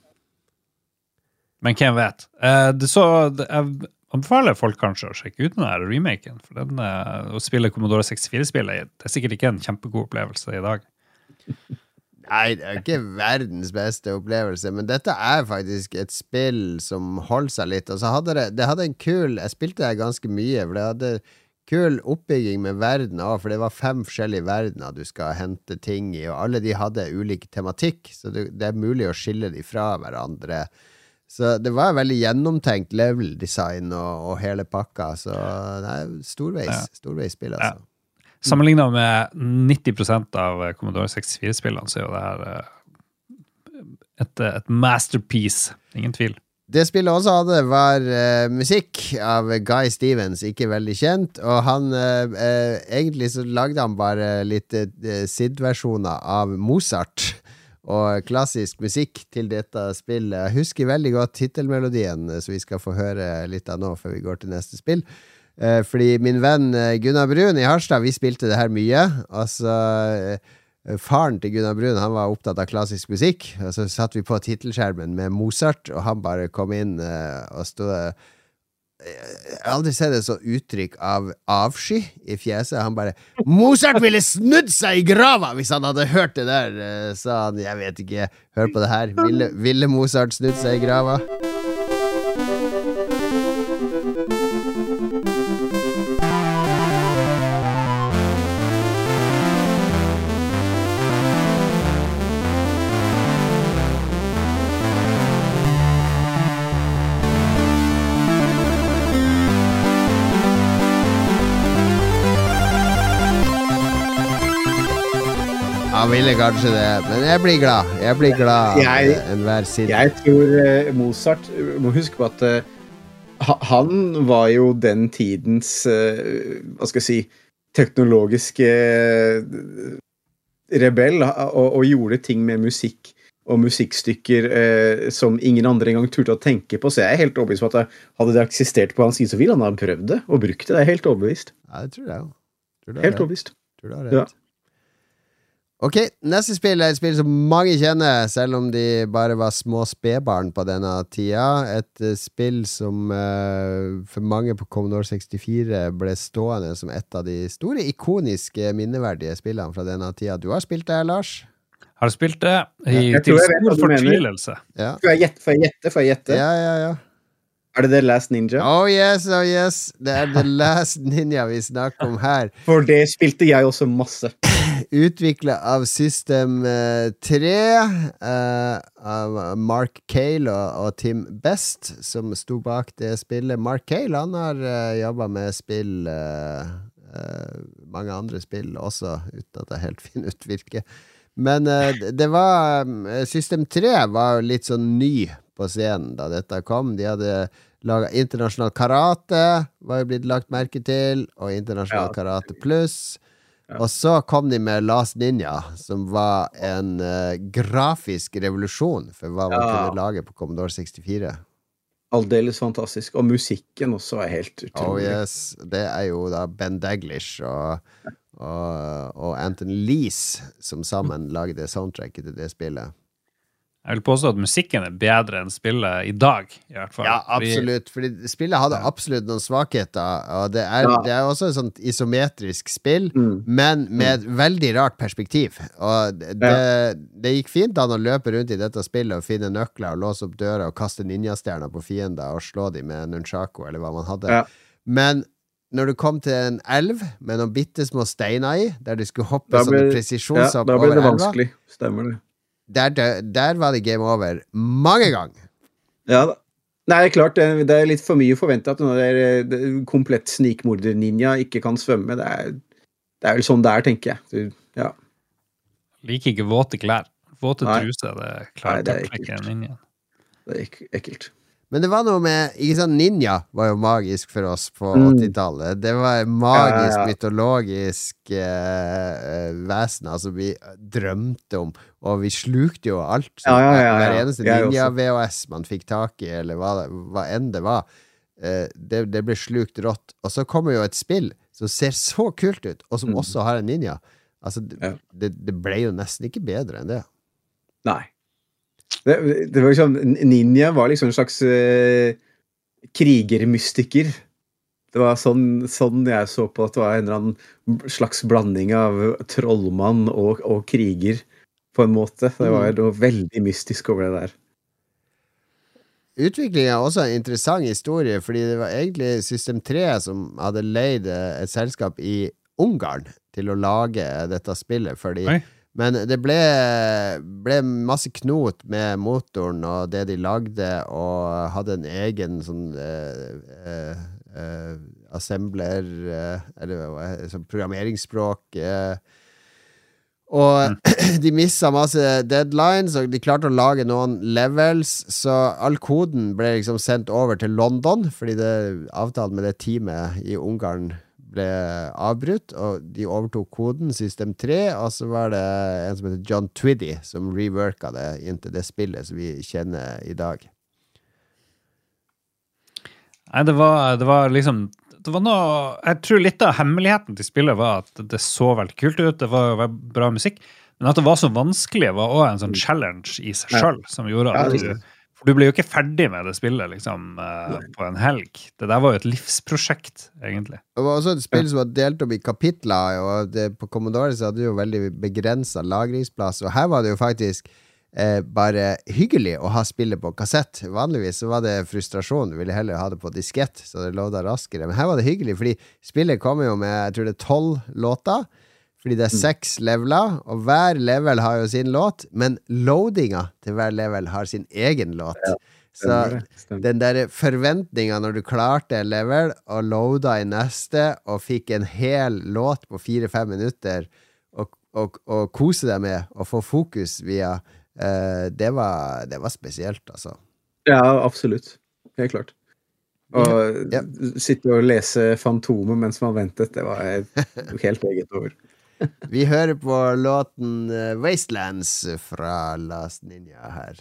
Men hvem vet? Uh, det så... Det, jeg anbefaler folk kanskje å sjekke ut denne remaken, for den, uh, å spille Commodore sextifire-spillet, det er sikkert ikke en kjempegod opplevelse i dag. Nei, det er ikke verdens beste opplevelse, men dette er faktisk et spill som holder seg litt, og så hadde det, det hadde en kul, jeg spilte det ganske mye, for det hadde kul oppbygging med verden også, for det var fem forskjellige verdener du skal hente ting i, og alle de hadde ulik tematikk, så det, det er mulig å skille de fra hverandre. Så det var veldig gjennomtenkt level design og, og hele pakka, så det er storveis, ja. storveis spill altså. Ja. Sammenlignet med nitti prosent av Commodore sextifire-spillene, så er jo det her et, et masterpiece, ingen tvil. Det spillet også hadde var uh, musikk av Guy Stevens, ikke veldig kjent, og han, uh, uh, egentlig så lagde han bare litt uh, S I D-versjoner av Mozart, og klassisk musikk til dette spillet. Jeg husker veldig godt titelmelodien, så vi skal få høre litt av nå før vi går til neste spill. Eh, fordi min venn Gunnar Brun i Harstad, vi spilte det her mye. Altså, eh, faren til Gunnar Brun, han var opptatt av klassisk musikk, og så satt vi på titelskjermen med Mozart, og han bare kom inn eh, og stod... Jeg har aldri sett et så uttrykk av avsky i fjeset. Han bare, Mozart ville snudd seg i grava hvis han hadde hørt det der, sa han. Jeg vet ikke, hør på det her. Ville, ville Mozart snudd seg i grava? Han ville kanskje det, men jeg blir glad. Jeg blir glad av enhver side. Jeg tror uh, Mozart, må huske på at uh, han var jo den tidens, uh, hva skal jeg si, teknologiske uh, rebell, og, og gjorde ting med musikk og musikkstykker uh, som ingen andre engang turte å tenke på. Så jeg er helt overbevist på at det, hadde det eksistert på hans side, så ville han ha prøvd det og brukt det. Det er helt overbevist. Ja, det tror jeg jo. Helt overbevist. Tror du har rett. Ja. Ok, neste spill er et spill som mange kjenner, selv om de bare var små spedbarn på denne tida. Et uh, spill som uh, for mange på Commodore sextifire ble stående som et av de store, ikoniske, minneverdige spillene fra denne tida. Du har spilt det, Lars? Har spilt det i, til stor fortvilelse. Ja. Får jeg gjette? Får jeg gjette? Får jeg gjette? Ja, ja, ja. Er det The Last Ninja? Oh yes, oh yes. Det er The Last Ninja vi snakker om her. For det spilte jeg også masse. Utviklet av System tre, uh, av Mark Cale og, og Tim Best, som sto bak det spillet. Mark Cale, han har uh, jobbet med spill, uh, uh, mange andre spill også, uten at jeg helt finner ut hvilke. Men uh, det var, uh, System tre var litt sånn ny på scenen da dette kom. De hadde laget internasjonal karate, var jo blitt lagt merke til, og internasjonal ja. karate pluss. Ja. Og så kom de med Last Ninja, som var en uh, grafisk revolusjon for hva man ja. kunne lage på Commodore sextifire. Aldeles fantastisk, og musikken også er helt utrolig. Oh yes, det er jo da Ben Daglish og, og, og Anthony Lees som sammen lagde soundtracket til det spillet. Jeg vil påstå at musikken er bedre enn spillet i dag, i hvert fall. Ja, absolutt, fordi spillet hadde absolutt noen svakheter, og det er, ja. det er også et sånt isometrisk spill, mm. men med et veldig rart perspektiv. Og det, ja. det gikk fint an å løpe rundt i dette spillet og finne nøkler og låse opp døra og kaste ninjastjerner på fiender og slå dem med nunchaku, eller hva man hadde. Ja. Men når du kom til en elv med noen bittesmå steiner i, der du skulle hoppe Da ble- sånne Ja, presisjonshopp da ble over det elva, vanskelig. Stemmer det. der, dø- der var det game over mange ganger. Ja da. Nei, det er klart, det, det er litt for mye forventet at når det er det, komplett snikmorder-ninja ikke kan svømme. Det er, det er vel sånn det er, tenker jeg. Du, ja. Liker ikke våte klær. Våte Nei. truser, det Nei, klarer det er takler ikke ekkelt. en ninja. Det er ek ekkelt. Men det var noe med, ikke sant, ninja var jo magisk for oss på Mm. åttitallet. Det var en magisk, Ja, ja, ja. mytologisk eh, vesen, altså vi drømte om, og vi slukte jo alt. Så Ja, ja, ja, ja. Hver eneste Jeg ninja-V H S man fikk tak i, eller hva, det- hva enn det var, eh, det, det ble slukt rått. Og så kommer jo et spill som ser så kult ut, og som Mm. også har en ninja. Altså, det, Ja. det, det ble jo nesten ikke bedre enn det. Nei. Det, det var liksom, ninja var liksom en slags eh, krigermystiker. Det var sånn, sånn jeg så på at det var en eller annen slags blanding av trollmann og, og kriger, på en måte. Det var noe veldig mystisk over det der. Utviklingen er også en interessant historie, fordi det var egentlig System tre som hadde leid eh, et selskap i Ungarn til å lage dette spillet, fordi Oi. men det ble, ble masse knot med motoren og det de lagde, og hadde en egen sånn eh, eh, eh, assembler, eh, eller hva heter det, sånn programmeringsspråk, eh, og de misset masse deadlines, og de klarte å lage noen levels, så all koden ble liksom sendt over til London, fordi det, avtalen med det teamet i Ungarn ble avbrutt, og de overtok koden, System tre, og så var det en som heter John Twiddy, som reworka det inn til det spillet som vi kjenner i dag. Nei, det var, det var liksom det var noe, jeg tror litt av hemmeligheten til spillet var at det så veldig kult ut, det var, var bra musikk, men at det var så vanskelig var også en sånn challenge i seg selv, som gjorde at Ja, du, for du ble jo ikke ferdig med det spillet liksom, eh, på en helg. Det der var jo et livsprosjekt, egentlig. Det var også et spill som var delt opp i kapitler, og det, på Commodore så hadde det jo veldig begrenset lagringsplass, og her var det jo faktisk eh, bare hyggelig å ha spillet på kassett. Vanligvis så var det frustrasjon, du ville heller ha det på diskett, så det loadet raskere, men her var det hyggelig, fordi spillet kommer jo med, jeg tror det er tolv låter, fordi det er seks leveler, og hver level har jo sin låt, men loadinga til hver level har sin egen låt. Så Stemmer det, stemmer. den der forventninga når du klarte en level, og loada i neste, og fikk en hel låt på fire-fem minutter, og, og, og kose deg med, og få fokus via, eh, det, var, det var spesielt, altså. Ja, absolutt. Helt klart. Og Ja. sitte og lese Fantomet mens man ventet, det var et helt eget ord. Vi hører på låten eh, Wastelands fra Last Ninja her.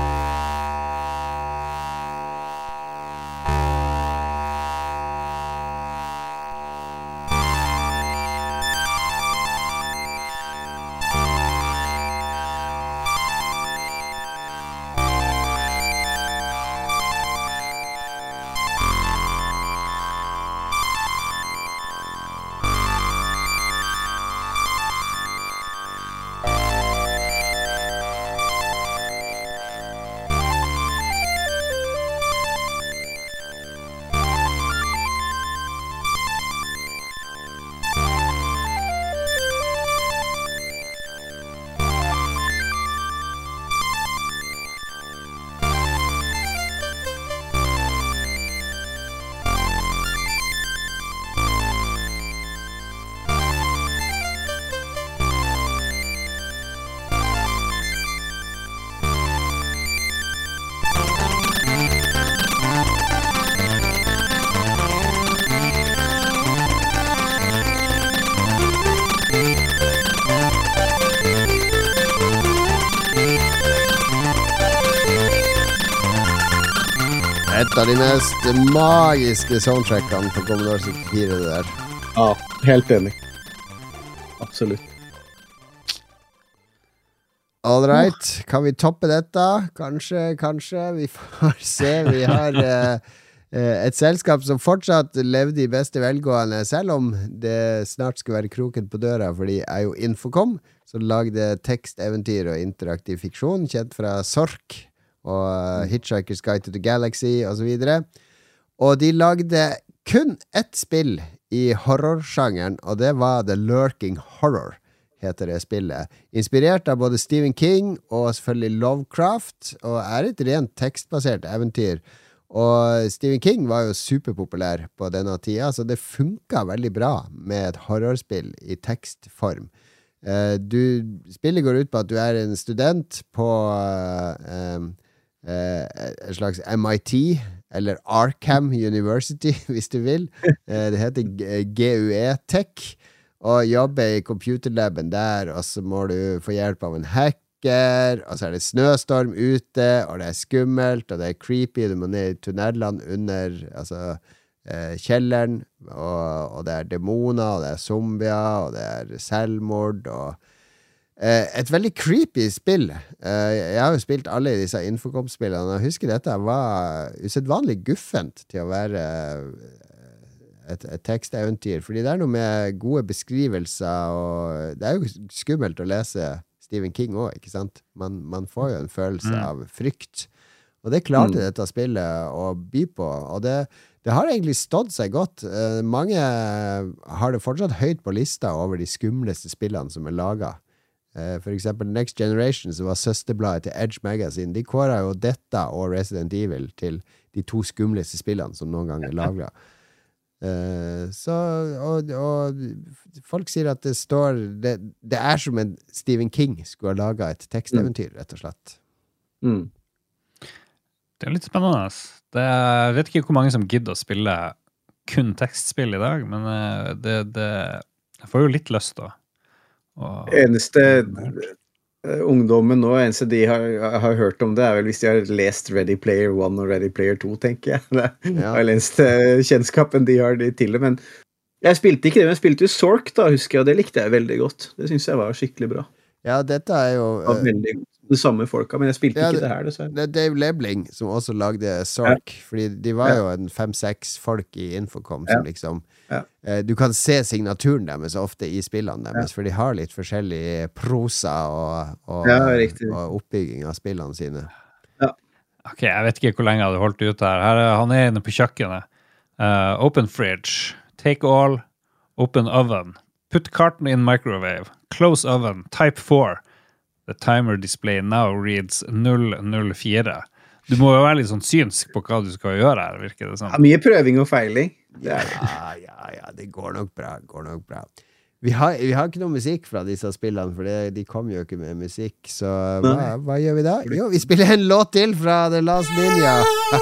Et av de mest magiske soundtrackene på Commodore sixty-four, det der. Ja, helt enig. Absolutt. All right, kan vi toppe dette? Kanskje, kanskje. Vi får se. Vi har eh, et selskap som fortsatt levde i beste velgående, selv om det snart skal være kroken på døra, for de er jo Infocom, som lagde tekst, eventyr og interaktiv fiksjon, kjent fra Sork og uh, Hitchhiker's Guide to the Galaxy og så videre. Og de lagde kun ett spill i horrorsjangeren, og det var The Lurking Horror, heter det spillet. Inspirert av både Stephen King og selvfølgelig Lovecraft, og er et rent tekstbasert eventyr. Og Stephen King var jo superpopulær på denne tida, så det funka veldig bra med et horrorspill i tekstform. Uh, du, spillet går ut på at du er en student på uh, um, uh, en slags M I T eller Arkham University, hvis du vil. Uh, det heter G U E Tech, og jobber i computerlaben der, og så må du få hjelp av en hacker, og så er det snøstorm ute, og det er skummelt, og det er creepy, du må ned i tunnelene under, altså kjelleren, og, og det er demoner, og det er zombier, og det er selvmord, og eh, et veldig creepy spill. Eh, jeg har jo spilt alle disse Infocom-spillene, og jeg husker dette var usedvanlig guffent til å være et, et teksteventyr, fordi det er noe med gode beskrivelser, og det er jo skummelt å lese Stephen King også, ikke sant? Man, man får jo en følelse mm. av frykt, og det klarte mm. dette spillet å by på, og det Det har egentlig stått seg godt. Uh, mange har det fortsatt høyt på lista over de skumleste spillene som er laget. Uh, for eksempel Next Generation, som var søsterbladet til Edge Magazine, de kåret jo dette og Resident Evil til de to skumleste spillene som noen gang er laget. Uh, så, og, og folk sier at det står, det, det er som en Stephen King skulle ha laget et teksteventyr, rett og slett. Mm. Det er litt spennende. Det, jeg vet ikke hvor mange som gidder å spille kun tekstspill i dag, men det, det jeg får jo litt lyst da. Og, eneste uh, ungdommen nå, eneste de har, har hørt om det, er vel hvis de har lest Ready Player One og Ready Player Two, tenker jeg. Det ja. er eneste kjennskapen de har de til det, men jeg spilte ikke det, men jeg spilte jo Zork da, husker jeg, og det likte jeg veldig godt. Det synes jeg var skikkelig bra. Ja, dette er jo... Uh, veldig godt. Det samme folka, men jeg spilte ja, ikke det her dessverre. Det er Dave Lebling som også lagde Zork, ja. fordi de var ja. jo en fem-seks folk i Infocom som ja. liksom ja. Eh, du kan se signaturen deres ofte i spillene deres, ja. for de har litt forskjellig prosa og, og, ja, og oppbygging av spillene sine. Ja. Ok, jeg vet ikke hvor lenge jeg hadde holdt ut her. her han er inne på kjøkkenet. Uh, open fridge, take all, open oven, put carton in microwave, close oven, type four. The timer display now reads null null fire. Du må jo være litt sånn synsk på hva du skal gjøre her, virker det sånn. Ja, mye prøving og feiling. Det er det. Ja, ja, ja, det går nok bra, går nok bra. Vi har, vi har ikke noe musikk fra disse spillene, for det, de kom jo ikke med musikk, så hva, hva gjør vi da? Jo, vi spiller en låt til fra The Last Ninja.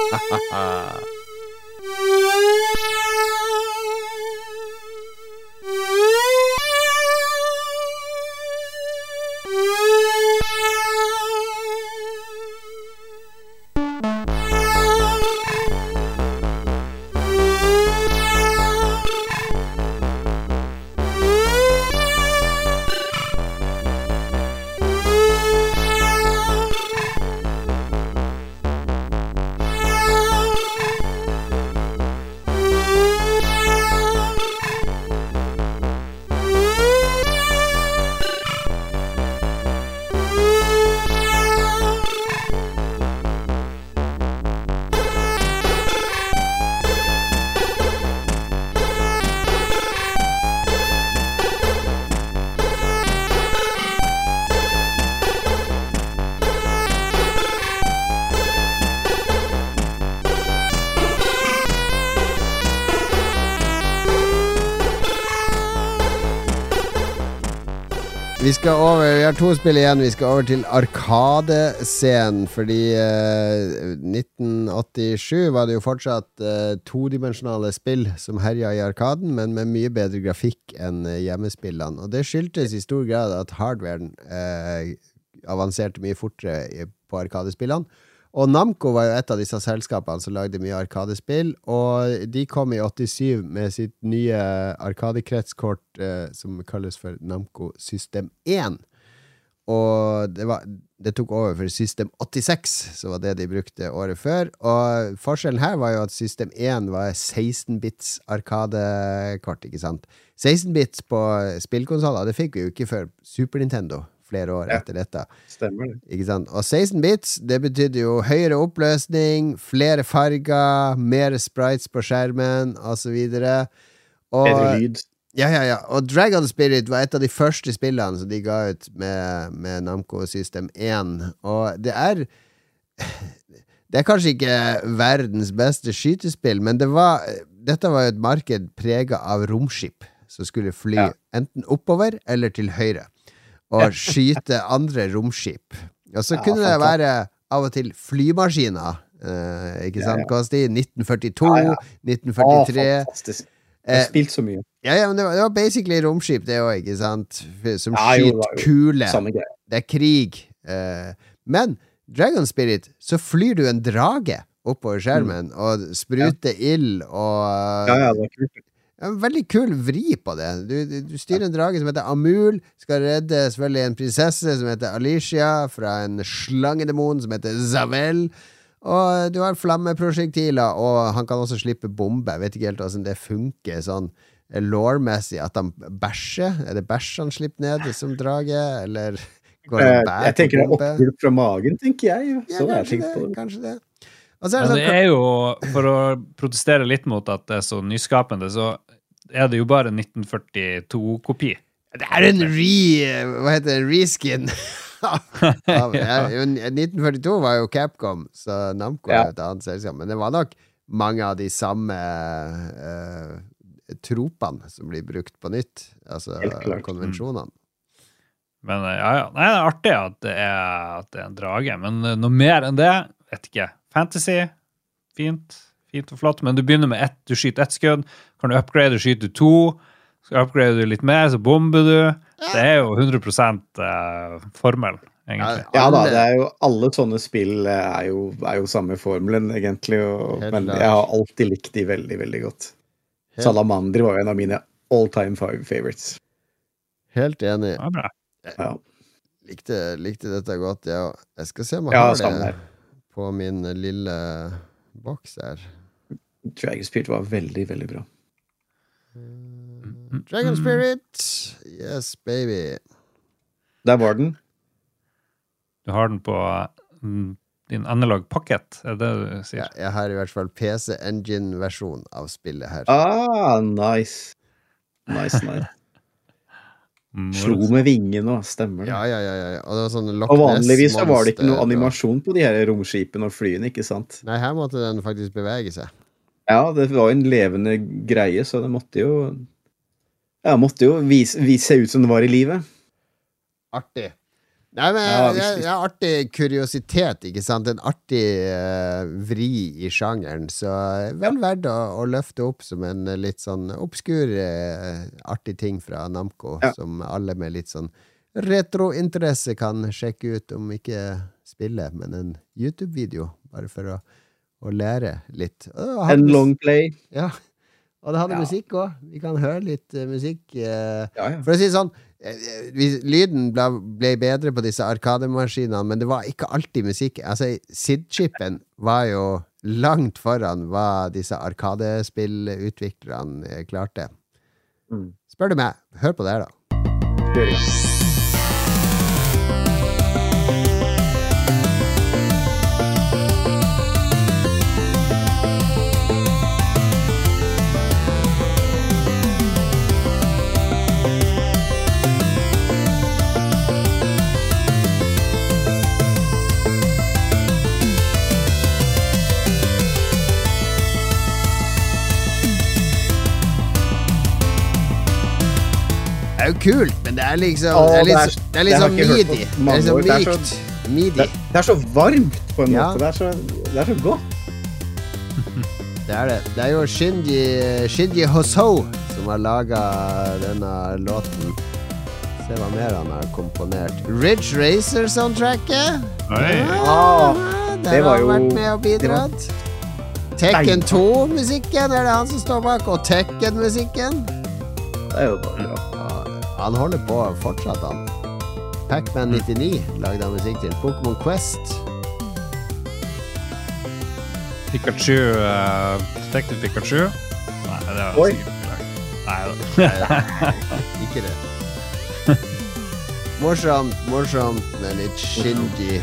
Vi skal over, vi har to spill igjen. Vi skal over til arkadescenen, fordi eh, nitten åttisju var det jo fortsatt eh, todimensjonale spill som herja i arkaden, men med mye bedre grafikk enn eh, hjemmespillene. Og det skyldtes i stor grad at hardwaren eh, avanserte mye fortere på arkadespillene. Og Namco var jo et av disse selskapene som lagde mye arkadespill, og de kom i åttisyv med sitt nye arkadekretskort eh, som kalles for Namco System one. Og det, var, det tok over for System åttiseks, så var det de brukte året før. Og forskjellen her var jo at System one var seksten-bits arkadekort, ikke sant? seksten-bits på spillkonsoler, det fikk vi jo ikke før Super Nintendo flere år ja, etter dette. Stemmer det. Ikke sant? Og seksten-bits, det betydde jo høyere oppløsning, flere farger, mer sprites på skjermen, og så videre. Og, Bedre lyd. Ja, ja, ja. Og Dragon Spirit var et av de første spillene som de ga ut med, med Namco System one. Og det er Det er kanskje ikke verdens beste skytespill, men det var, dette var jo et marked preget av romskip som skulle fly ja. enten oppover eller til høyre og skyte andre romskip. Og så ja, kunne det være av og til flymaskiner, eh, ikke sant? Ja, ja. Hva var det? nitten førtito, ja, ja. nitten førtitre. Å, fantastisk. Jeg har spilt så mye. Ja, ja, men det var, det var basically romskip, det også, ikke sant? Som ja, skyter kule. Det er krig. Eh, men Dragon Spirit, så flyr du en drage oppover skjermen mm. og spruter ja. ild og ja, ja, det er kult. En veldig kul vri på det. Du, du, du styrer en drage som heter Amul, skal redde selvfølgelig en prinsesse som heter Alicia fra en slangedemon som heter Zavel, og du har flammeprosjektiler, og han kan også slippe bombe. Jeg vet ikke helt hvordan det funker sånn lore-messig, at han bæsjer. Er det bæsj han slipper ned som drage, eller... Jeg, jeg tenker det er oppgulp fra magen, tenker jeg. Så ja, er jeg det, på det. Kanskje det. Og så er det, sånn, det er jo, for å protestere litt mot at det er så nyskapende, så er det jo bare nitten førtito-kopi. Det er en re... Hva heter det? Reskin. ja. nitten førtito var jo Capcom, så Namco ja. er et annet selskap. Men det var nok mange av de samme uh, tropene som blir brukt på nytt. Altså konvensjonene. Men ja, ja. Nei, det er artig at det er, at det er en drage, men noe mer enn det, vet ikke. Fantasy, fint, fint og flott, men du begynner med ett, du skyter ett skudd, kan du upgrade og skyte to, skal upgrade du litt mer, så bomber du. Det er jo hundre prosent uh, formelen, egentlig. Ja da, det er jo, alle sånne spill er jo, er jo samme formelen, egentlig, og, men jeg har alltid likt de veldig, veldig godt. Helt. Salamander var jo en av mine all-time favorites. Helt enig. Ja, bra. Ja. Likte, likte dette godt, ja. Jeg skal se om jeg ja, har det på min lille boks her. Dragon Spirit var veldig, veldig bra. Uh, Dragon Spirit, yes baby. Der var den. Du har den på mm, din analog pocket, er det du sier? Ja, jeg har i hvert fall P C Engine-versjon av spillet her. Ah, nice. Nice, nice. Slo med vingen og stemmer det. Ja, ja, ja, ja. Og, det var sånn og vanligvis så var det ikke noe animasjon på de her romskipene og flyene, ikke sant? Nei, her måtte den faktisk bevege seg. Ja, det var en levende greie, så det måtte jo ja, måtte jo vise, vise seg ut som det var i livet. Artig. Nei, men ja, det, det er artig kuriositet, ikke sant? En artig uh, vri i sjangeren, så vel verdt å, å løfte opp som en litt sånn obskur, uh, artig ting fra Namco, ja. Som alle med litt sånn retrointeresse kan sjekke ut, om ikke spille, men en YouTube-video, bare for å, å lære litt. En long play. Ja, og det hadde ja. musikk også. Vi kan høre litt uh, musikk. Uh, ja, ja. For å si sånn, lyden ble, ble bedre på disse arkademaskinene, men det var ikke alltid musikk. Altså, S I D-chipen var jo langt foran hva disse arkadespillutviklerne klarte. Mm. Spør du meg, hør på det her da. Hør ja. Det er jo kult, men det er liksom Åh, det er litt, det er litt sånn midi. Det er liksom mykt. Midi. Det, det er så varmt på en ja. måte. Det er så, det er så godt. Det er det. Det er jo Shinji, Shinji Hosoe som har laget denne låten. Se hva mer han har komponert. Ridge Racer soundtracket. Ah, det, det var jo vært med og bidratt. Tekken to-musikken er det han som står bak, og Tekken-musikken. Det er jo bare bra. Han holder på fortsatt, han. Pac-Man nittini lagde han musikk til. Pokémon Quest. Pikachu, uh, Detective Pikachu. Nei, det var Oi. sikkert ikke lagt. Nei, Nei, ikke det. Morsomt, morsomt, men litt Shinji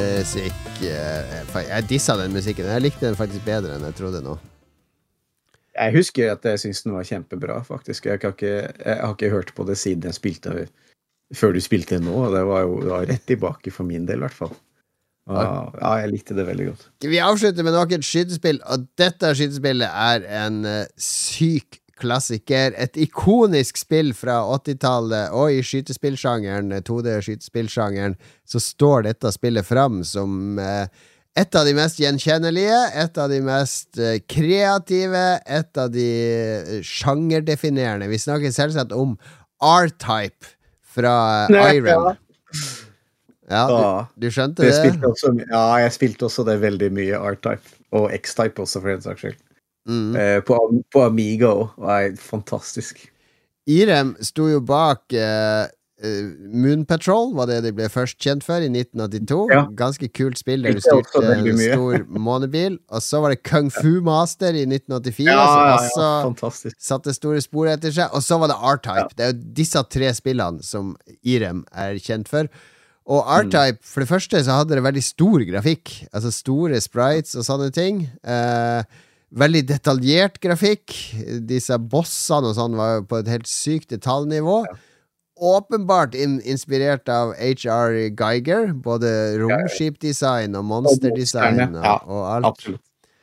Hosoe-musikk. Jeg dissa den musikken. Jeg likte den faktisk bedre enn jeg trodde nå. Jeg husker at jeg synes den var kjempebra, faktisk. Jeg, kan ikke, jeg har ikke hørt på det siden jeg spilte, før du spilte nå, og det var jo det var rett tilbake for min del, i hvert fall. Og, ja, jeg likte det veldig godt. Vi avslutter med nok et skytespill, og dette skytespillet er en uh, syk klassiker, et ikonisk spill fra åttitallet, og i skytespillsjangeren, to D-skytespillsjangeren, så står dette spillet fram som uh, et av de mest gjenkjennelige, et av de mest uh, kreative, et av de uh, sjangerdefinerende. Vi snakker selvsagt om R-Type fra uh, Irem. Ja, du, du skjønte det? Jeg også, ja, jeg spilte også det veldig mye R-Type, og X-Type også, for en saks skyld. Mm. Eh, på, på Amiga også, var det fantastisk. Irem sto jo bak eh, Moon Patrol, var det de ble først kjent for i nitten åttito. Ja. Ganske kult spill, der du styrte en stor månebil. Og så var det Kung Fu Master i nitten åttifire, ja, som ja, også fantastisk. Satte store spor etter seg. Og så var det R-Type. Ja. Det er jo disse tre spillene som Irem er kjent for. Og R-Type, for det første så hadde det veldig stor grafikk, altså store sprites og sånne ting. Eh, veldig detaljert grafikk. Disse bossene og sånn var på et helt sykt detaljnivå. Ja. Åpenbart in inspirert av H R Geiger, både romskipdesign og monsterdesign og, ja, og alt. Absolutt.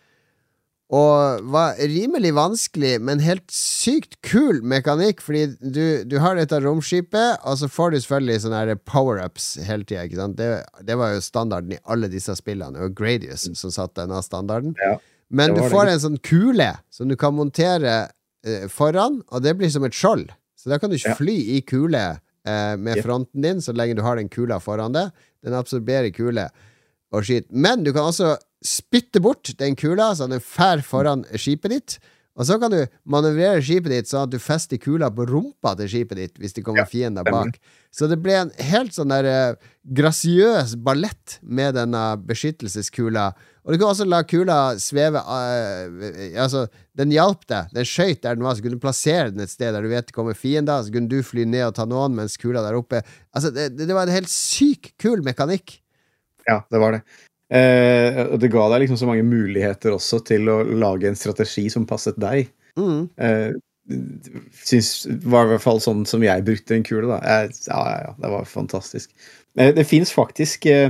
Og var rimelig vanskelig, men helt sykt kul mekanikk, fordi du, du har dette romskipet, og så får du selvfølgelig sånne her power-ups hele tiden, ikke sant? Det, det var jo standarden i alle disse spillene, og Gradius som satt denne standarden. Ja, men du får det. En sånn kule som du kan montere eh, foran, og det blir som et skjold. Så da kan du ikke ja. fly i kule eh, med fronten din, så lenge du har den kula foran deg. Den absorberer kule og skit. Men du kan også spytte bort den kula, så den fær foran skipet ditt, og så kan du manøvrere skipet ditt sånn at du fester kula på rumpa til skipet ditt hvis det kommer ja, fiender bak. Så det ble en helt sånn der uh, grasiøs ballett med denne beskyttelseskula, og du kan også la kula sveve uh, altså, den hjalp deg, den skjøt der den var, så kunne du plassere den et sted der du vet det kommer fiender, så kunne du fly ned og ta noen mens kula der oppe. Altså, det, det var en helt syk kul mekanikk. Ja, det var det. Eh, og det ga deg liksom så mange muligheter også til å lage en strategi som passet deg. Mm. Eh, synes, var i hvert fall sånn som jeg brukte en kule da. Eh, ja, ja, ja, det var fantastisk. Eh, det finnes faktisk eh,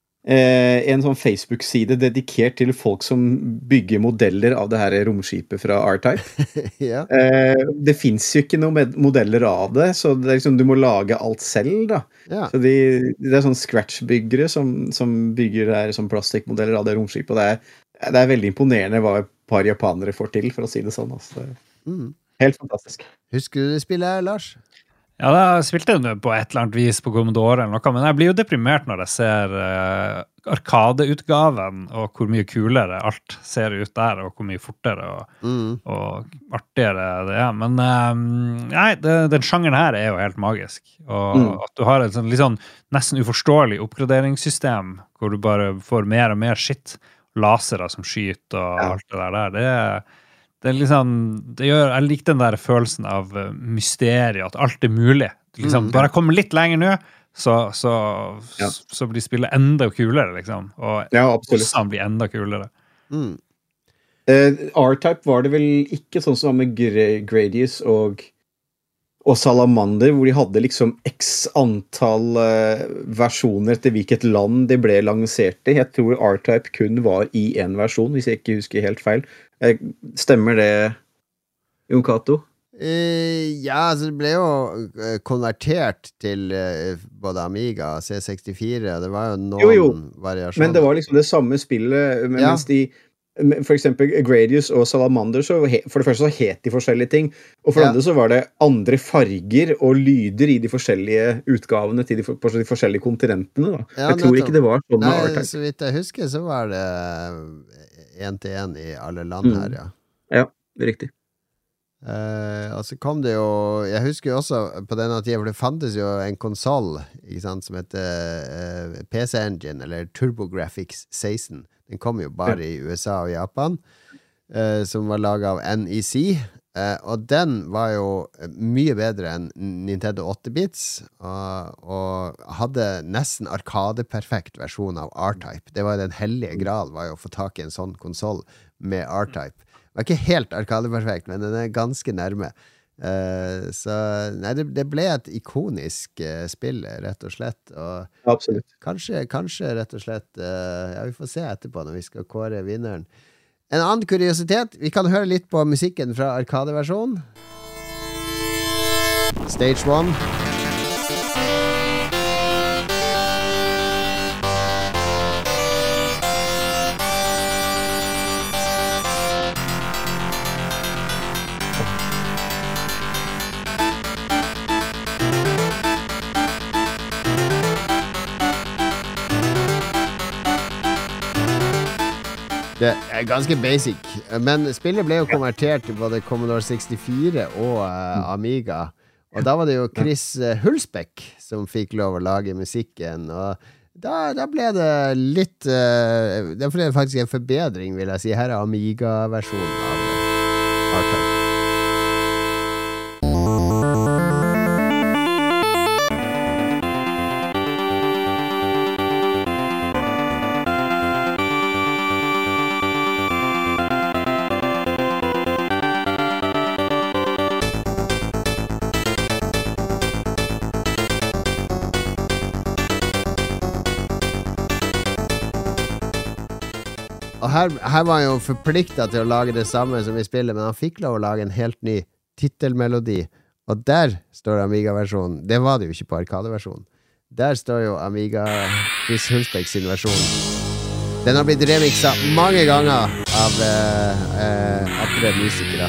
en sånn Facebook-side dedikert til folk som bygger modeller av det her romskipet fra R-Type. ja. eh, det finnes jo ikke noen modeller av det, så det er liksom, du må lage alt selv da. Ja. Så de, det er sånn scratch-byggere som, som bygger det her som plastikkmodeller av det romskipet, og det er, det er veldig imponerende hva et par japanere får til, for å si det sånn. Altså. Mm. Helt fantastisk. Husker du det spillet her, Lars? Ja, da spilte jeg på et eller annet vis på Commodore eller noe, men jeg blir jo deprimert når jeg ser uh, arkadeutgaven og hvor mye kulere alt ser ut der, og hvor mye fortere og, mm. og artigere det er. Men um, nei, det, den sjangeren her er jo helt magisk. Og mm. at du har et sånn, litt sånn nesten uforståelig oppgraderingssystem, hvor du bare får mer og mer shit, lasere som skyter og ja. alt det der der, det er Det er liksom, det gjør, jeg liker den der følelsen av mysteriet, at alt er mulig. Liksom, mm. Bare komme litt lenger nå, så, så, ja. så blir spillet enda kulere, liksom. Og ja, bossene blir enda kulere. Mm. Uh, R-Type var det vel ikke sånn som med Gradius og, og Salamander, hvor de hadde liksom x antall uh, versjoner etter hvilket land de ble lansert i. Jeg tror R-Type kun var i en versjon, hvis jeg ikke husker helt feil. Stemmer det, Jon Cato? Uh, ja, altså det ble jo uh, konvertert til uh, både Amiga og C sekstifire. Det var jo noen jo, jo. variasjoner. Men det var liksom det samme spillet, men, ja. mens de for eksempel Gradius og Salamander, så he, for det første så het de forskjellige ting, og for det ja. andre så var det andre farger og lyder i de forskjellige utgavene til de, for, de forskjellige kontinentene. Da. Ja, jeg tror ikke det var sånn med R-Type. Så vidt jeg husker så var det en til en i alle land mm. her, ja. Ja, det er riktig. Uh, og så kom det jo, jeg husker jo også på denne tiden, for det fantes jo en konsol, ikke sant, som heter uh, P C Engine, eller TurboGrafx seksten. Den kom jo bare ja. i U S A og Japan, uh, som var laget av N E C, uh, og den var jo mye bedre enn Nintendo åtte-bits, og, og hadde nesten arkadeperfekt versjon av R-Type. Det var den hellige gral, var jo å få tak i en sånn konsol med R-Type. var ikke helt arkadeperfekt, men den er ganske nærme. Uh, så nei, det, det ble et ikonisk uh, spill, rett og slett. Og Absolutt. Kanskje, kanskje rett og slett uh, Ja, vi får se etterpå når vi skal kåre vinneren. En annen kuriositet, vi kan høre litt på musikken fra arkadeversjonen. Stage one. Det er ganske basic, men spillet ble jo konvertert til både Commodore sekstifire og uh, Amiga. Og da var det jo Chris Hulsbeck som fikk lov å lage musikken, og da, da ble det litt uh, Da ble det faktisk en forbedring, vil jeg si. Her er Amiga-versjonen av R-Type. Og her, her var han jo forpliktet til å lage det samme som i spillet, men han fikk lov å lage en helt ny titelmelodi. Og der står Amiga-versjonen. Det var det jo ikke på Arcade-versjonen. Der står jo Amiga Chris Hulsbeck sin versjon. Den har blitt remixet mange ganger av uh, uh, andre musikere.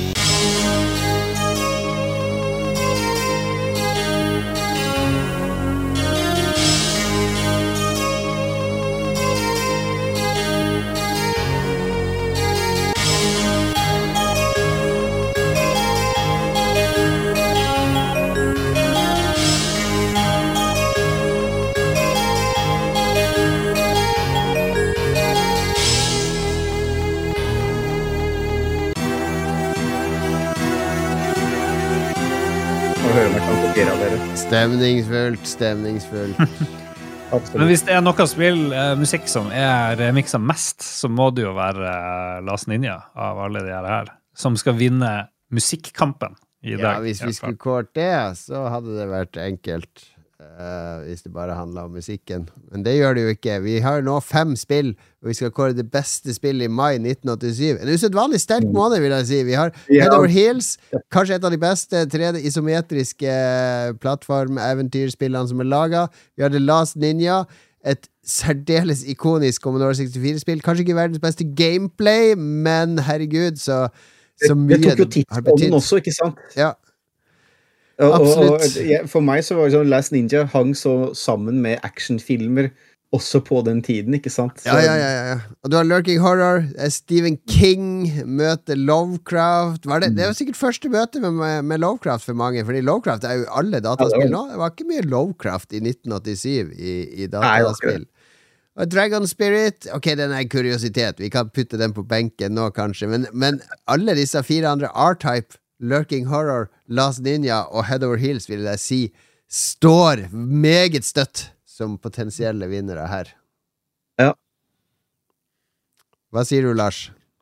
Stemningsfullt, stemningsfullt. Men hvis det er noe spill, eh, musikk som er remixet mest, så må det jo være eh, Last Ninja av alle de her, som skal vinne musikkampen i dag. Ja, hvis vi skulle kårt det, så hadde det vært enkelt. Uh, hvis det bare handler om musikken. Men det gjør det jo ikke. Vi har nå fem spill, og vi skal kåre det beste spillet i mai nitten åttisju. En usedvanlig sterk måned, vil jeg si. Vi har yeah. Head Over Heels, kanskje et av de beste tre D isometriske plattform-eventyrspillene som er laget. Vi har The Last Ninja, et særdeles ikonisk Commodore sekstifire-spill. Kanskje ikke verdens beste gameplay, men herregud, så, så mye det tok jo tidsånden også, ikke sant? Ja. Og, og, og for meg så var det sånn Last Ninja hang så sammen med actionfilmer også på den tiden, ikke sant? Så, ja, ja, ja, ja. Og du har Lurking Horror, Stephen King møter Lovecraft. Var det, det var sikkert første møte med, med Lovecraft for mange, fordi Lovecraft er jo alle dataspill nå. Det var ikke mye Lovecraft i nitten åttisju i, i dataspill. Og Dragon Spirit, ok, den er en kuriositet, vi kan putte den på benken nå kanskje, men, men alle disse fire andre R-Type, Lurking Horror, Last Ninja og Head Over Heels, vil jeg si, står meget støtt som potensielle vinnere her. Ja. Hva sier du, Lars?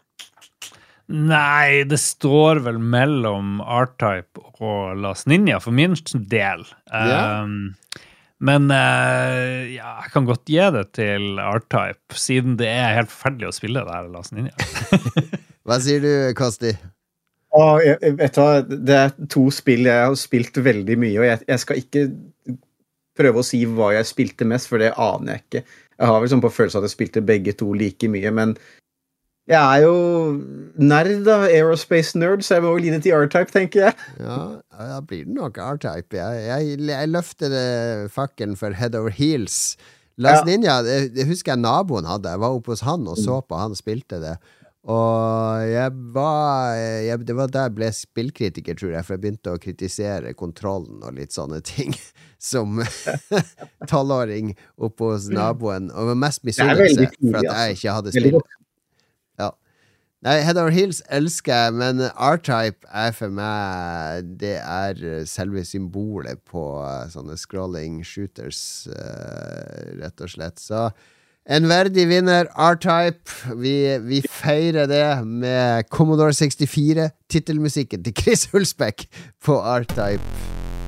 Nei, det står vel mellom R-Type og Last Ninja for min del. Ja. Um, men uh, ja, jeg kan godt gi det til R-Type, siden det er helt forferdelig å spille det her Last Ninja. Hva sier du, Kosti? Ah, jeg, vet du hva, det er to spill jeg har spilt veldig mye, og jeg, jeg skal ikke prøve å si hva jeg spilte mest, for det aner jeg ikke. Jeg har vel sånn på følelse at jeg spilte begge to like mye, men jeg er jo nerd da, aerospace nerd, så jeg må jo lide til R-Type, tenker jeg. Ja, da blir det nok R-Type. Jeg, jeg, jeg løfter fakken for Head Over Heels. Last ja. Ninja, det, det husker jeg naboen hadde. Jeg var oppe hos han og så på, han spilte det. Og jeg var jeg, det var da jeg ble spillkritiker, tror jeg, for jeg begynte å kritisere kontrollen og litt sånne ting som tolvåring oppe hos naboen, og var mest misunnelse for at jeg ikke hadde spill. Ja. Nei, Head Over Heels elsker jeg, men R-Type er for meg, det er selve symbolet på sånne scrolling shooters, uh, rett og slett. Så En verdig vinner, R-Type. Vi, vi feirer det med Commodore sekstifire, titelmusikken til Chris Hulsbeck på R-Type.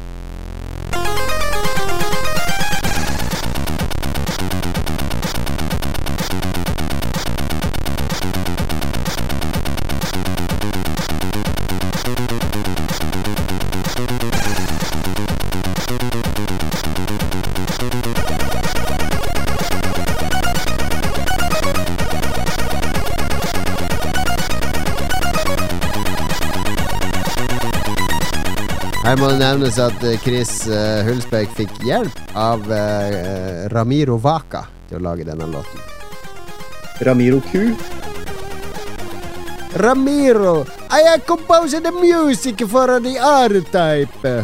Her må det nevnes at Chris uh, Hulsbeck fikk hjelp av uh, Ramiro Vaca til å lage denne låten. Ramiro Q. Ramiro, I have composed the music for the R-Type.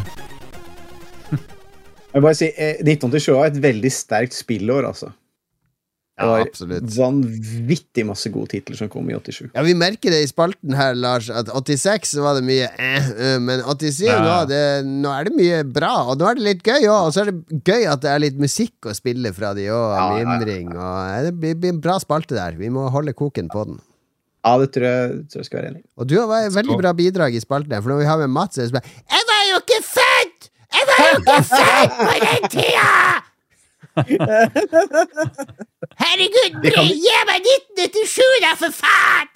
Jeg vil bare si, eh, nitten åttisju var et veldig sterkt spillår, altså. Det var Ja, absolutt. vanvittig masse gode titler som kom i åttisju. Ja, vi merker det i spalten her, Lars, at åttiseks var det mye eh, eh, men åttisyv Ja. nå, det, nå er det mye bra, og nå er det litt gøy også, og så er det gøy at det er litt musikk å spille fra de også, Ja, ja, ja. mimring, og eh, det blir, blir en bra spalte der. Vi må holde koken på den. Ja, det tror jeg, tror jeg skal være enig. Og du har vært et veldig bra bidrag i spalten her, for når vi har med Mats, så er det sånn, jeg var jo ikke født! Jeg var jo ikke født på den tida! Herregud, Bre, gi meg nitten åttisju da, for faen!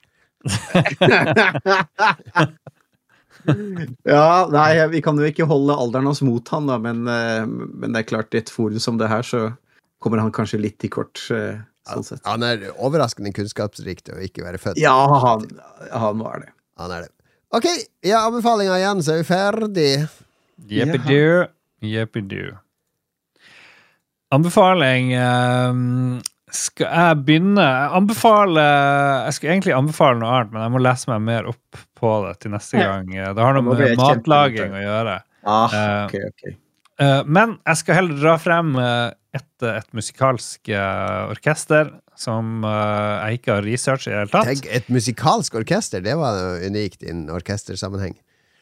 Ja, nei, vi kan jo ikke holde alderen hans mot han da, men, eh, men det er klart, i et forum som det her, så kommer han kanskje litt i kort, eh, sånn sett. Han er overraskende kunnskapsrik til å ikke være født. Ja, han, han var det. Han er det. Ok, ja, anbefalinger igjen, så er vi ferdig. Jeppidu, jeppidu. Anbefaling eh, skal jeg begynne jeg anbefaler jeg skulle egentlig anbefale noe annet, men jeg må lese meg mer opp på det til neste gang. Det har noe Nå blir med jeg matlaging kjempe- å gjøre. Ah, Eh, ok, ok. Eh, men jeg skal heller dra frem eh, et, et musikalsk eh, orkester som eh, jeg ikke har research i det hele tatt. Tenk, et musikalsk orkester, det var jo unikt i en orkestersammenheng.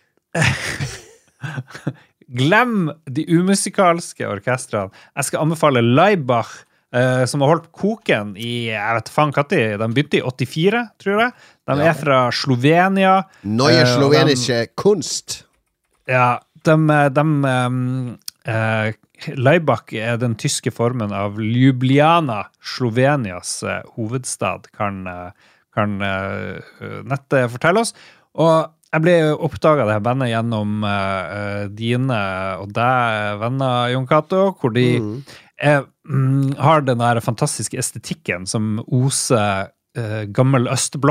Glem de umusikalske orkestrene. Jeg skal anbefale Laibach, eh, som har holdt koken i, jeg vet faen hva tid, de begynte i åttifire, tror jeg. De Ja. er fra Slovenia. Neue Eh, og slovenische kunst. Ja, de, de um, eh, Laibach er den tyske formen av Ljubljana, Slovenias eh, hovedstad, kan, eh, kan eh, nettet fortelle oss. Og jeg ble oppdaget det her bandet gjennom uh, dine og deg venner, Jon Cato, hvor de Mm. er, mm, har den der fantastiske estetikken som oser uh, gammel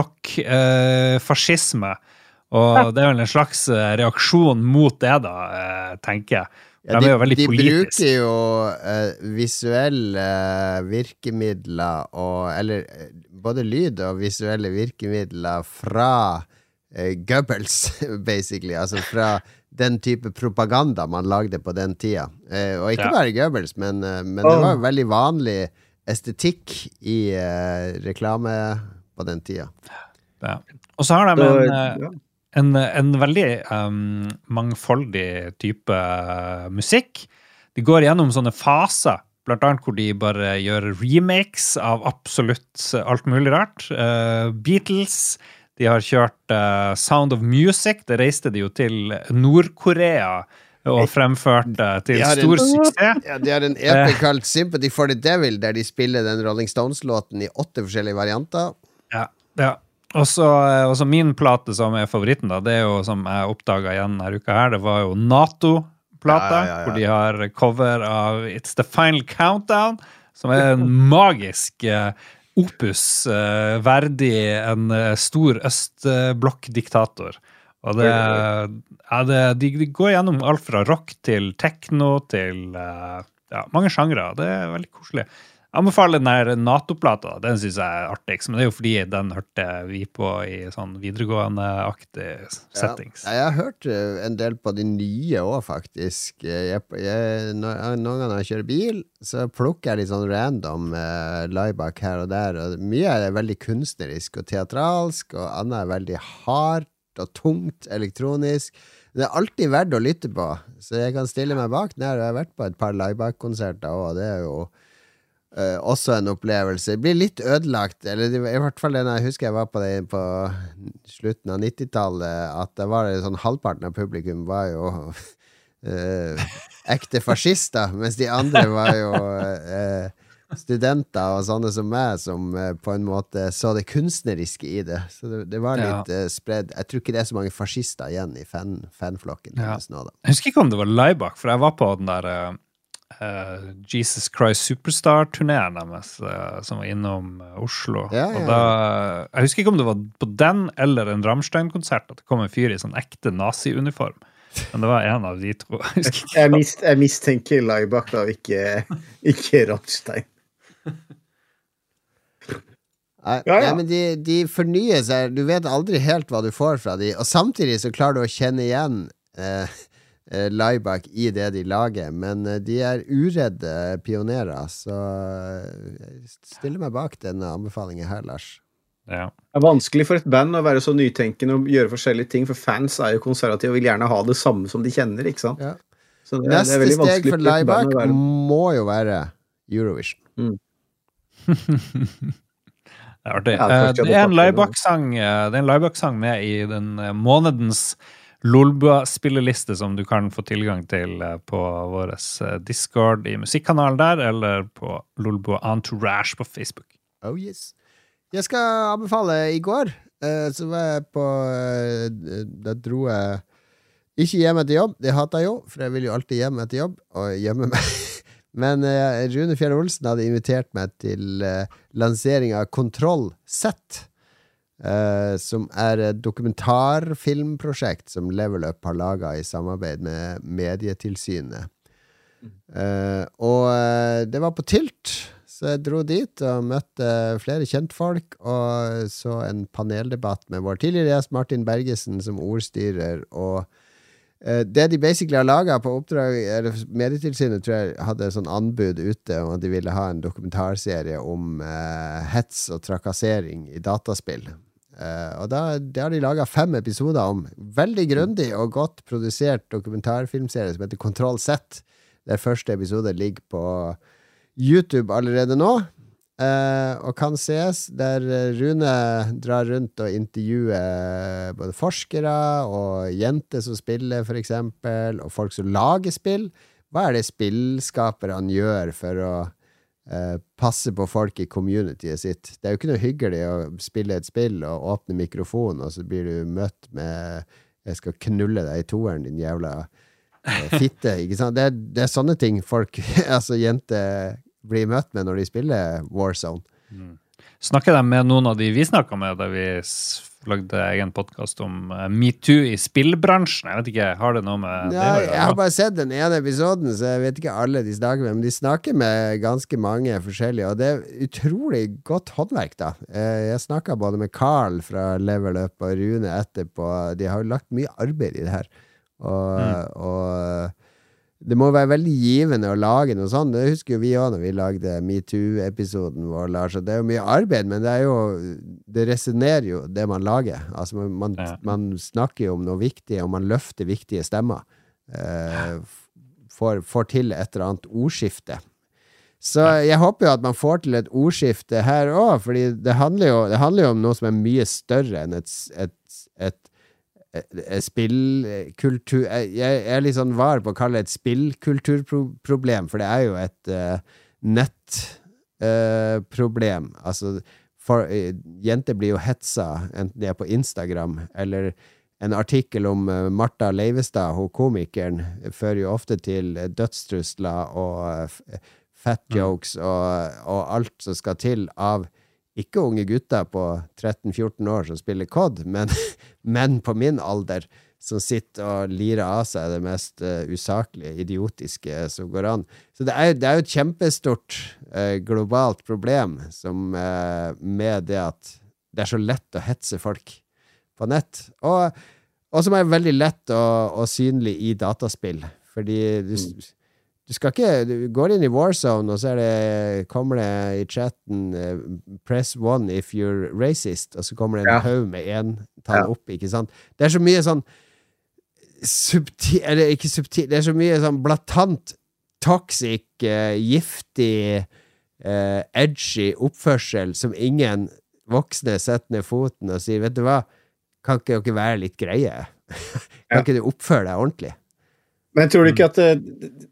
østblokk-fascisme. og det er vel en slags uh, reaksjon mot det da, uh, tenker jeg. De, Ja, er de, jo veldig de politisk. bruker jo eh, visuelle virkemidler og, eller eh, både lyd og visuelle virkemidler fra eh, Goebbels, basically, altså fra den type propaganda man lagde på den tida. Eh, og ikke Ja. bare Goebbels, men, eh, men det var jo veldig vanlig estetikk i eh, reklame på den tida. Ja. Og så har de Så, en, uh, ja. En, en veldig um, mangfoldig type uh, musikk. De går gjennom sånne faser, blant annet hvor de bare gjør remakes av absolutt alt mulig rart. Uh, Beatles, de har kjørt uh, Sound of Music, det reiste de jo til Nord-Korea og fremførte til De har en- stor suksess. Ja, de har en E P kalt Sympathy for the Devil, der de spiller den Rolling Stones-låten i åtte forskjellige varianter. Ja, ja. Og så og så min plate som er favoritten da, det er jo som jeg oppdaget igjen denne uka her, det var jo NATO-plata, Ja, ja, ja, ja. hvor de har cover av It's the Final Countdown, som er en magisk eh, opus eh, verdig en eh, stor østblokk-diktator. Og det, ja, det de, de går gjennom alt fra rock til techno til eh, ja, mange sjangre. Det er veldig koselig. Jeg anbefaler den der NATO-plata, den synes jeg er artig, men det er jo fordi den hørte vi på i sånn videregående-aktig settings. Ja, jeg har hørt eh, en del på de nye også, faktisk. Jeg, jeg, når, noen ganger når jeg kjører bil, så plukker jeg litt sånn random uh, Laibach her og der, og mye er veldig kunstnerisk og teatralsk, og annet er veldig hardt og tungt elektronisk. Det er alltid verdt å lytte på, så jeg kan stille meg bak den her, og jeg har vært på et par Laibach-konserter også, og det er jo uh, også en opplevelse. Det blir litt ødelagt, eller det var, i hvert fall den jeg husker jeg var på det på slutten av nittitallet, at det var sånn halvparten av publikum var jo uh, ekte fascister, mens de andre var jo uh, studenter og sånne som meg, som uh, på en måte så det kunstneriske i det. Så det, det var litt ja. uh, spredd. Jeg tror ikke det er så mange fascister igjen i fan, fanflokken. Ja. Nå, da. Jeg husker ikke om det var Laibach, for jeg var på den der uh, uh, Jesus Christ Superstar-turneren deres, uh, som var innom uh, Oslo. Ja, ja, ja. Og da, jeg husker ikke om det var på den eller en Rammstein-konsert at det kom en fyr i sånn ekte nazi-uniform. Men det var en av de to. Jeg, jeg, mist, jeg mistenker Laibach da, ikke, ikke Rammstein. Nei, ja, ja. Nei, men de, de fornyer seg. Du vet aldri helt hva du får fra de. Og samtidig så klarer du å kjenne igjen eh, Laibach i det de lager. Men eh, de er uredde pionerer. Så jeg stiller meg bak denne anbefalingen her, Lars. Ja. Det er vanskelig for et band å være så nytenkende og gjøre forskjellige ting, for fans er jo konservative og vil gjerne ha det samme som de kjenner, ikke sant? Ja. Så det, Neste det er steg for Laibach være... må jo være Eurovision. Mm. Det er artig. Ja, det, det er en Laibach-sang det er en Laibach-sang med i den månedens Lolbua-spilleliste som du kan få tilgang til på vår Discord i musikkanalen der, eller på Lolbua Entourage på Facebook. Oh yes. Jeg skal anbefale i går, eh, så var jeg på, eh, da dro jeg ikke hjem etter jobb, det hater jeg jo, for jeg vil jo alltid hjem etter jobb, og gjemme meg. Men eh, Rune Fjell Olsen hadde invitert meg til eh, lansering av Kontroll Z, eh, som er et dokumentarfilmprosjekt som Level Up har laget i samarbeid med Medietilsynet. Eh, og eh, det var på Tilt, så jeg dro dit og møtte flere kjentfolk og så en paneldebatt med vår tidligere gjest Martin Bergesen som ordstyrer, og eh, det de basically har laget på oppdrag, eller Medietilsynet tror jeg hadde sånn anbud ute om at de ville ha en dokumentarserie om eh, hets og trakassering i dataspill. Eh, og da, det har de laget fem episoder om. Veldig grundig og godt produsert dokumentarfilmserie som heter Kontroll Z, der første episode ligger på YouTube allerede nå, eh, og kan ses der Rune drar rundt og intervjuer både forskere og jenter som spiller for eksempel, og folk som lager spill. Hva er det spillskaperne gjør for å eh, passe på folk i communityet sitt? Det er jo ikke noe hyggelig å spille et spill og åpne mikrofonen, og så blir du møtt med jeg skal knulle deg i toeren, din jævla eh, fitte, ikke sant? Det er, det er sånne ting folk, altså jenter blir møtt med når de spiller Warzone. Mm. Snakker de med noen av de vi snakket med da vi lagde egen podcast om uh, MeToo i spillbransjen? Jeg vet ikke, har det noe med ja, det? Jeg har bare sett den ene episoden, så jeg vet ikke alle de snakker med, men de snakker med ganske mange forskjellige, og det er utrolig godt håndverk da. Jeg snakket både med Carl fra Level Up og Rune etterpå. De har jo lagt mye arbeid i det her, og, mm. og det må være veldig givende å lage noe sånt. Det husker jo vi også når vi lagde MeToo-episoden vår, Lars. Det er jo mye arbeid, men det er jo det resonerer jo det man lager. Altså man, man, ja. man snakker jo om noe viktig, og man løfter viktige stemmer. Eh, får, får til et eller annet ordskifte. Så jeg håper jo at man får til et ordskifte her også, fordi det handler jo, det handler jo om noe som er mye større enn et, et, et spillkultur. Jeg er litt sånn var på å kalle det et spillkulturproblem, for det er jo et uh, nettproblem. Uh, altså, for, uh, jenter blir jo hetsa, enten de er på Instagram, eller en artikkel om uh, Martha Leivestad, hun komikeren, fører jo ofte til uh, dødstrusler og uh, fat jokes og, og alt som skal til av ikke unge gutter på tretten fjorten år som spiller kod, men, men på min alder som sitter og lirer av seg det mest uh, usaklige, idiotiske som går an. Så det er, det er jo et kjempestort uh, globalt problem som, uh, med det at det er så lett å hetse folk på nett. Og, og som er veldig lett og, og synlig i dataspill, fordi du Du skal ikke, du går inn i Warzone, og så er det, kommer det i chatten uh, press one if you're racist, og så kommer det en ja. haug med en tall ja. opp, ikke sant? Det er så mye sånn subtil, eller ikke subtil, det er så mye sånn blatant, toxic, uh, giftig eh, edgy oppførsel som ingen voksne setter ned foten og sier, vet du hva, kan ikke dere være litt greie? Kan ikke du oppføre deg ordentlig? Men jeg tror ikke at eh,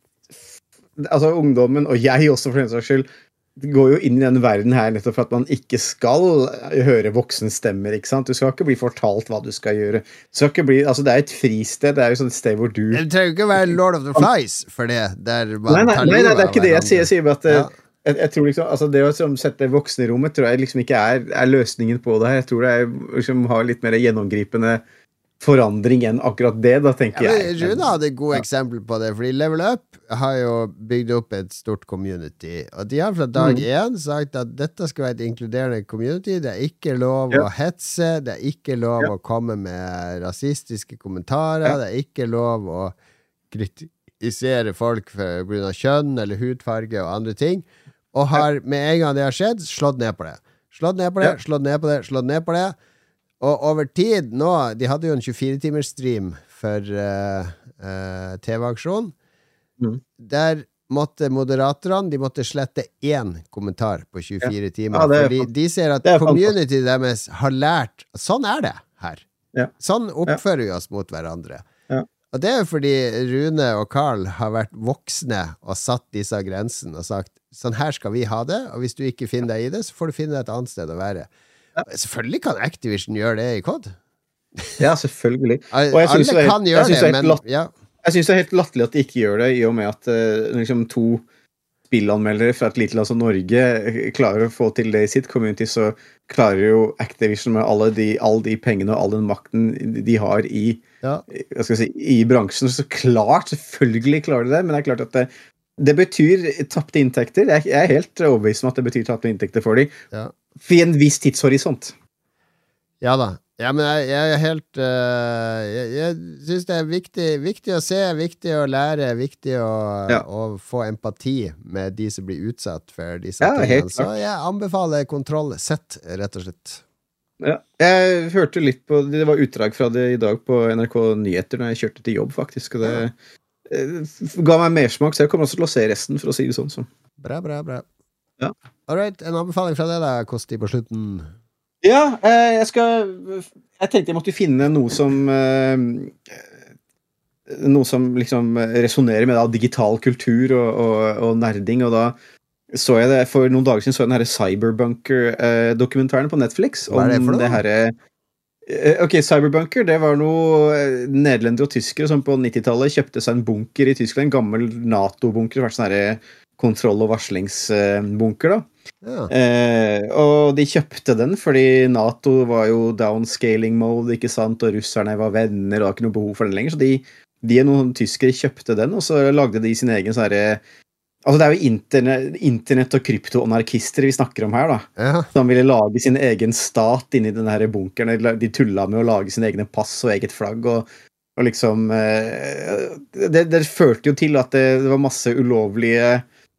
altså ungdommen, og jeg også for den saks skyld, går jo inn i denne verden her nettopp for at man ikke skal høre voksne stemmer, ikke sant? Du skal ikke bli fortalt hva du skal gjøre. Du skal ikke bli, altså det er et fristed, det er jo sånn et sted hvor du... Det trenger ikke være Lord of the Flies for det, der man nei, nei, tar nei, livet nei, det er ikke det jeg sier, jeg sier bare at ja. jeg, jeg tror liksom, altså det å liksom, sette voksne i rommet tror jeg liksom ikke er, er løsningen på det her. Jeg tror det er, liksom, har litt mer gjennomgripende forandring enn akkurat det, da tenker ja, jeg. Rune hadde et god eksempel på det, fordi Level Up har jo bygd opp et stort community, og de har fra dag mm. én sagt at dette skal være et inkluderende community, det er ikke lov ja. å hetse, det er ikke lov ja. å komme med rasistiske kommentarer, ja. det er ikke lov å kritisere folk for grunn av kjønn eller hudfarge og andre ting, og har med en gang det har skjedd, slått ned på det. Slått ned på det, ja. slått ned på det, slått ned på det, og over tid nå, de hadde jo en tjuefire timers stream for uh, uh, T V-aksjon. Mm. Der måtte moderatorene, de måtte slette én kommentar på tjuefire ja. timer. Ja, fordi de ser at community deres har lært, sånn er det her. Ja. Sånn oppfører vi oss mot hverandre. Ja. Og det er jo fordi Rune og Carl har vært voksne og satt disse grensene og sagt, sånn her skal vi ha det, og hvis du ikke finner deg i det, så får du finne deg et annet sted å være. Selvfølgelig kan Activision gjøre det i kod. Ja, selvfølgelig. Og jeg synes Alle kan det, gjøre det, men... Ja. Jeg synes det er helt latterlig at de ikke gjør det, i og med at uh, liksom to spillanmeldere fra et lite land som Norge klarer å få til det i sitt community, så klarer jo Activision med alle de, alle de pengene og all den makten de har i, ja. hva skal jeg si, i bransjen. Så klart, selvfølgelig klarer de det, men det er klart at det, det betyr tappte inntekter. Jeg, jeg er helt overbevist om at det betyr tappte inntekter for dem. Ja. For en viss tidshorisont. Ja da. Ja, men jeg, jeg er helt uh, Jeg, jeg synes det er viktig, viktig å se, viktig å lære, viktig å, ja. å få empati med de som blir utsatt for disse ja, tingene. Så jeg anbefaler kontroll sett, rett og slett. Ja, jeg hørte litt på, det var utdrag fra det i dag på N R K Nyheter når jeg kjørte til jobb, faktisk, og det ja. ga meg mersmak, så jeg kommer også til å se resten, for å si det sånn. Så. Bra, bra, bra. Ja. Alright, en anbefaling fra deg da, Kosti, på slutten. Ja, jeg skal jeg tenkte jeg måtte finne noe som noe som liksom resonerer med da, digital kultur og, og, og nerding, og da så jeg det, for noen dager siden så jeg den her Cyberbunker-dokumentaren på Netflix. Hva er det for noe? Det her, ok, Cyberbunker, det var noe nederlendere og tyskere som på nittitallet kjøpte seg en bunker i Tyskland, en gammel NATO-bunker, det var sånn her kontroll- og varslingsbunker da. Ja. Eh, og de kjøpte den fordi NATO var jo downscaling mode, ikke sant, og russerne var venner, og det var ikke noe behov for den lenger, så de, de noen tyskere kjøpte den, og så lagde de sin egen sånne, altså det er jo internett, internett og kryptoanarkister vi snakker om her da, ja. Som ville lage sin egen stat inni den her bunkeren, de tulla med å lage sin egne pass og eget flagg, og, og liksom eh, det, det førte jo til at det, det var masse ulovlige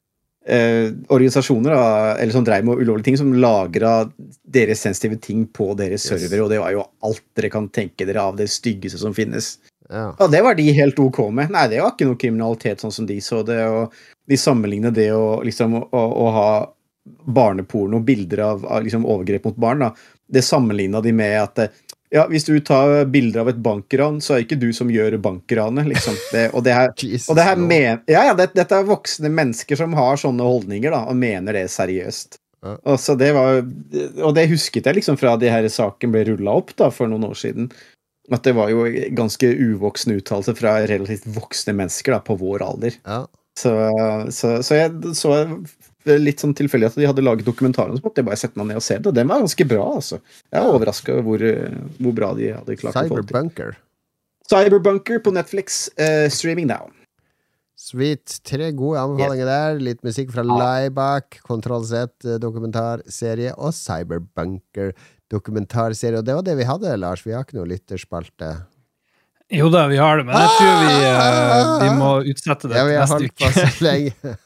Eh, organisasjoner da, eller som dreier med ulovlige ting som lagret deres sensitive ting på deres yes. server, og det var jo alt dere kan tenke dere av det styggeste som finnes. Ja. Og det var de helt ok med. Nei, det var ikke noe kriminalitet sånn som de så det, og de sammenlignet det å, liksom, å, å ha barneporno, bilder av, av liksom, overgrep mot barn, da. Det sammenlignet de med at ja, hvis du tar bilder av et bankran, så er det ikke du som gjør bankranet, liksom. Det, og det her, og det her men, ja, ja, det, dette er voksne mennesker som har sånne holdninger, da, og mener det seriøst. Ja. Og, så det var, og det husket jeg liksom fra de her saken ble rullet opp da, for noen år siden. At det var jo ganske uvoksne uttalelser fra relativt voksne mennesker da, på vår alder. Ja. Så, så, så jeg så litt sånn tilfeldig at de hadde laget dokumentaren, så måtte jeg bare sette meg ned og se det, og den var ganske bra, altså. Jeg var overrasket hvor, hvor bra de hadde klart å få til. Cyberbunker. Cyberbunker på Netflix, uh, streaming now. Sweet. Tre gode anbefalinger yeah. der. Litt musikk fra Laibach, Kontroll Z dokumentarserie, og Cyberbunker dokumentarserie. Og det var det vi hadde, Lars. Vi har ikke noe lytterspalte. Jo da, vi har det, men jeg tror vi, uh, vi må utsette det ja, til neste uke. Ja, vi har holdt på så lenge.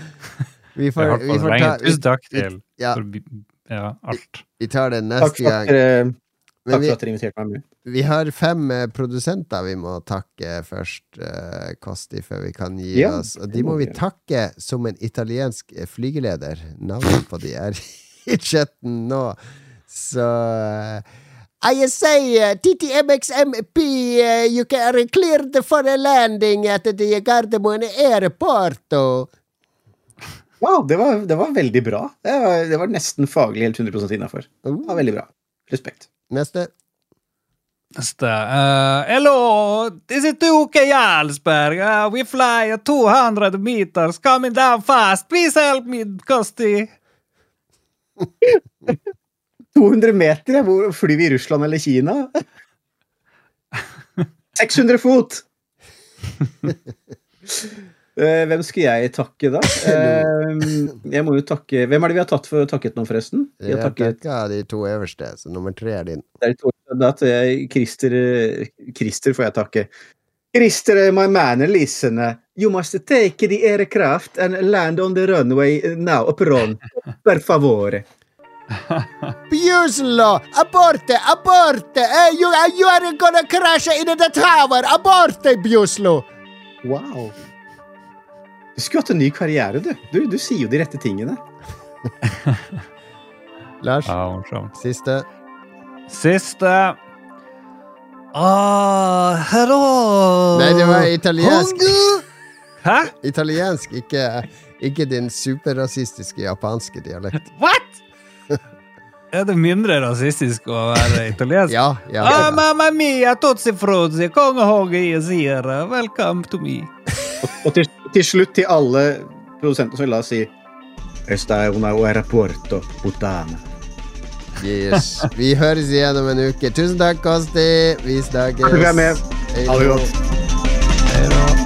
Vi får, vi får ta, Tusen takk til ja. for ja, alt. Vi tar det neste gang. Takk vi, for at dere inviterte meg med. vi har fem eh, produsenter vi må takke først, eh, Kosti, før vi kan gi Ja, oss. Og det de må må vi vi gjøre. takke som en italiensk eh, flygeleder. Navnet på de er i chatten nå. Så eh, I say, uh, T T M X M P, uh, you can clear the for a landing at the Gardermoen Airport. Og Wow, det var, det var veldig bra. Det var, det var nesten faglig helt hundre prosent innenfor. Det var veldig bra. Respekt. neste. Neste. Uh, hello, this is Tuke Jarlsberg. Uh, we fly at two hundred meters coming down fast. Please help me, Kosti. to hundre meter, hvor flyr vi i Russland eller Kina? seks hundre fot! Eh, Hvem skal jeg takke da? Eh, Jeg må jo takke Hvem er det vi har tatt for takket nå forresten? Vi Jeg har takket takker de to øverste, så nummer tre er din. Det er to- Da til jeg Christer eh, Christer får jeg takke. Christer, my man, listen. You must take the aircraft and land on the runway now, upon. Per favore. Bjuslo! Aborte! Aborte! Uh, you, uh, you are gonna crash into the tower! Aborte, Bjuslo! Wow. Du skulle hatt en ny karriere, du. Du, du sier jo de rette tingene. Lars, Ja, morsomt. siste. Siste. Ah, hello. Nei, det var italiensk. Hæ? Italiensk, ikke, ikke din superrasistiske japanske dialekt. What? Er det mindre rasistisk å være italiensk? Ja, ja. Ah, ja. mamma mia, tozzi frozzi, kongehoge i sira, welcome to me. Og til, til slutt til alle produsenter så la oss si Esta è una aeroporto, puttana. Yes. Vi høres igjen om en uke. Tusen takk, Kosti. Vi snakkes. Takk for at du er med. Hei Ha det då. godt. Hei da.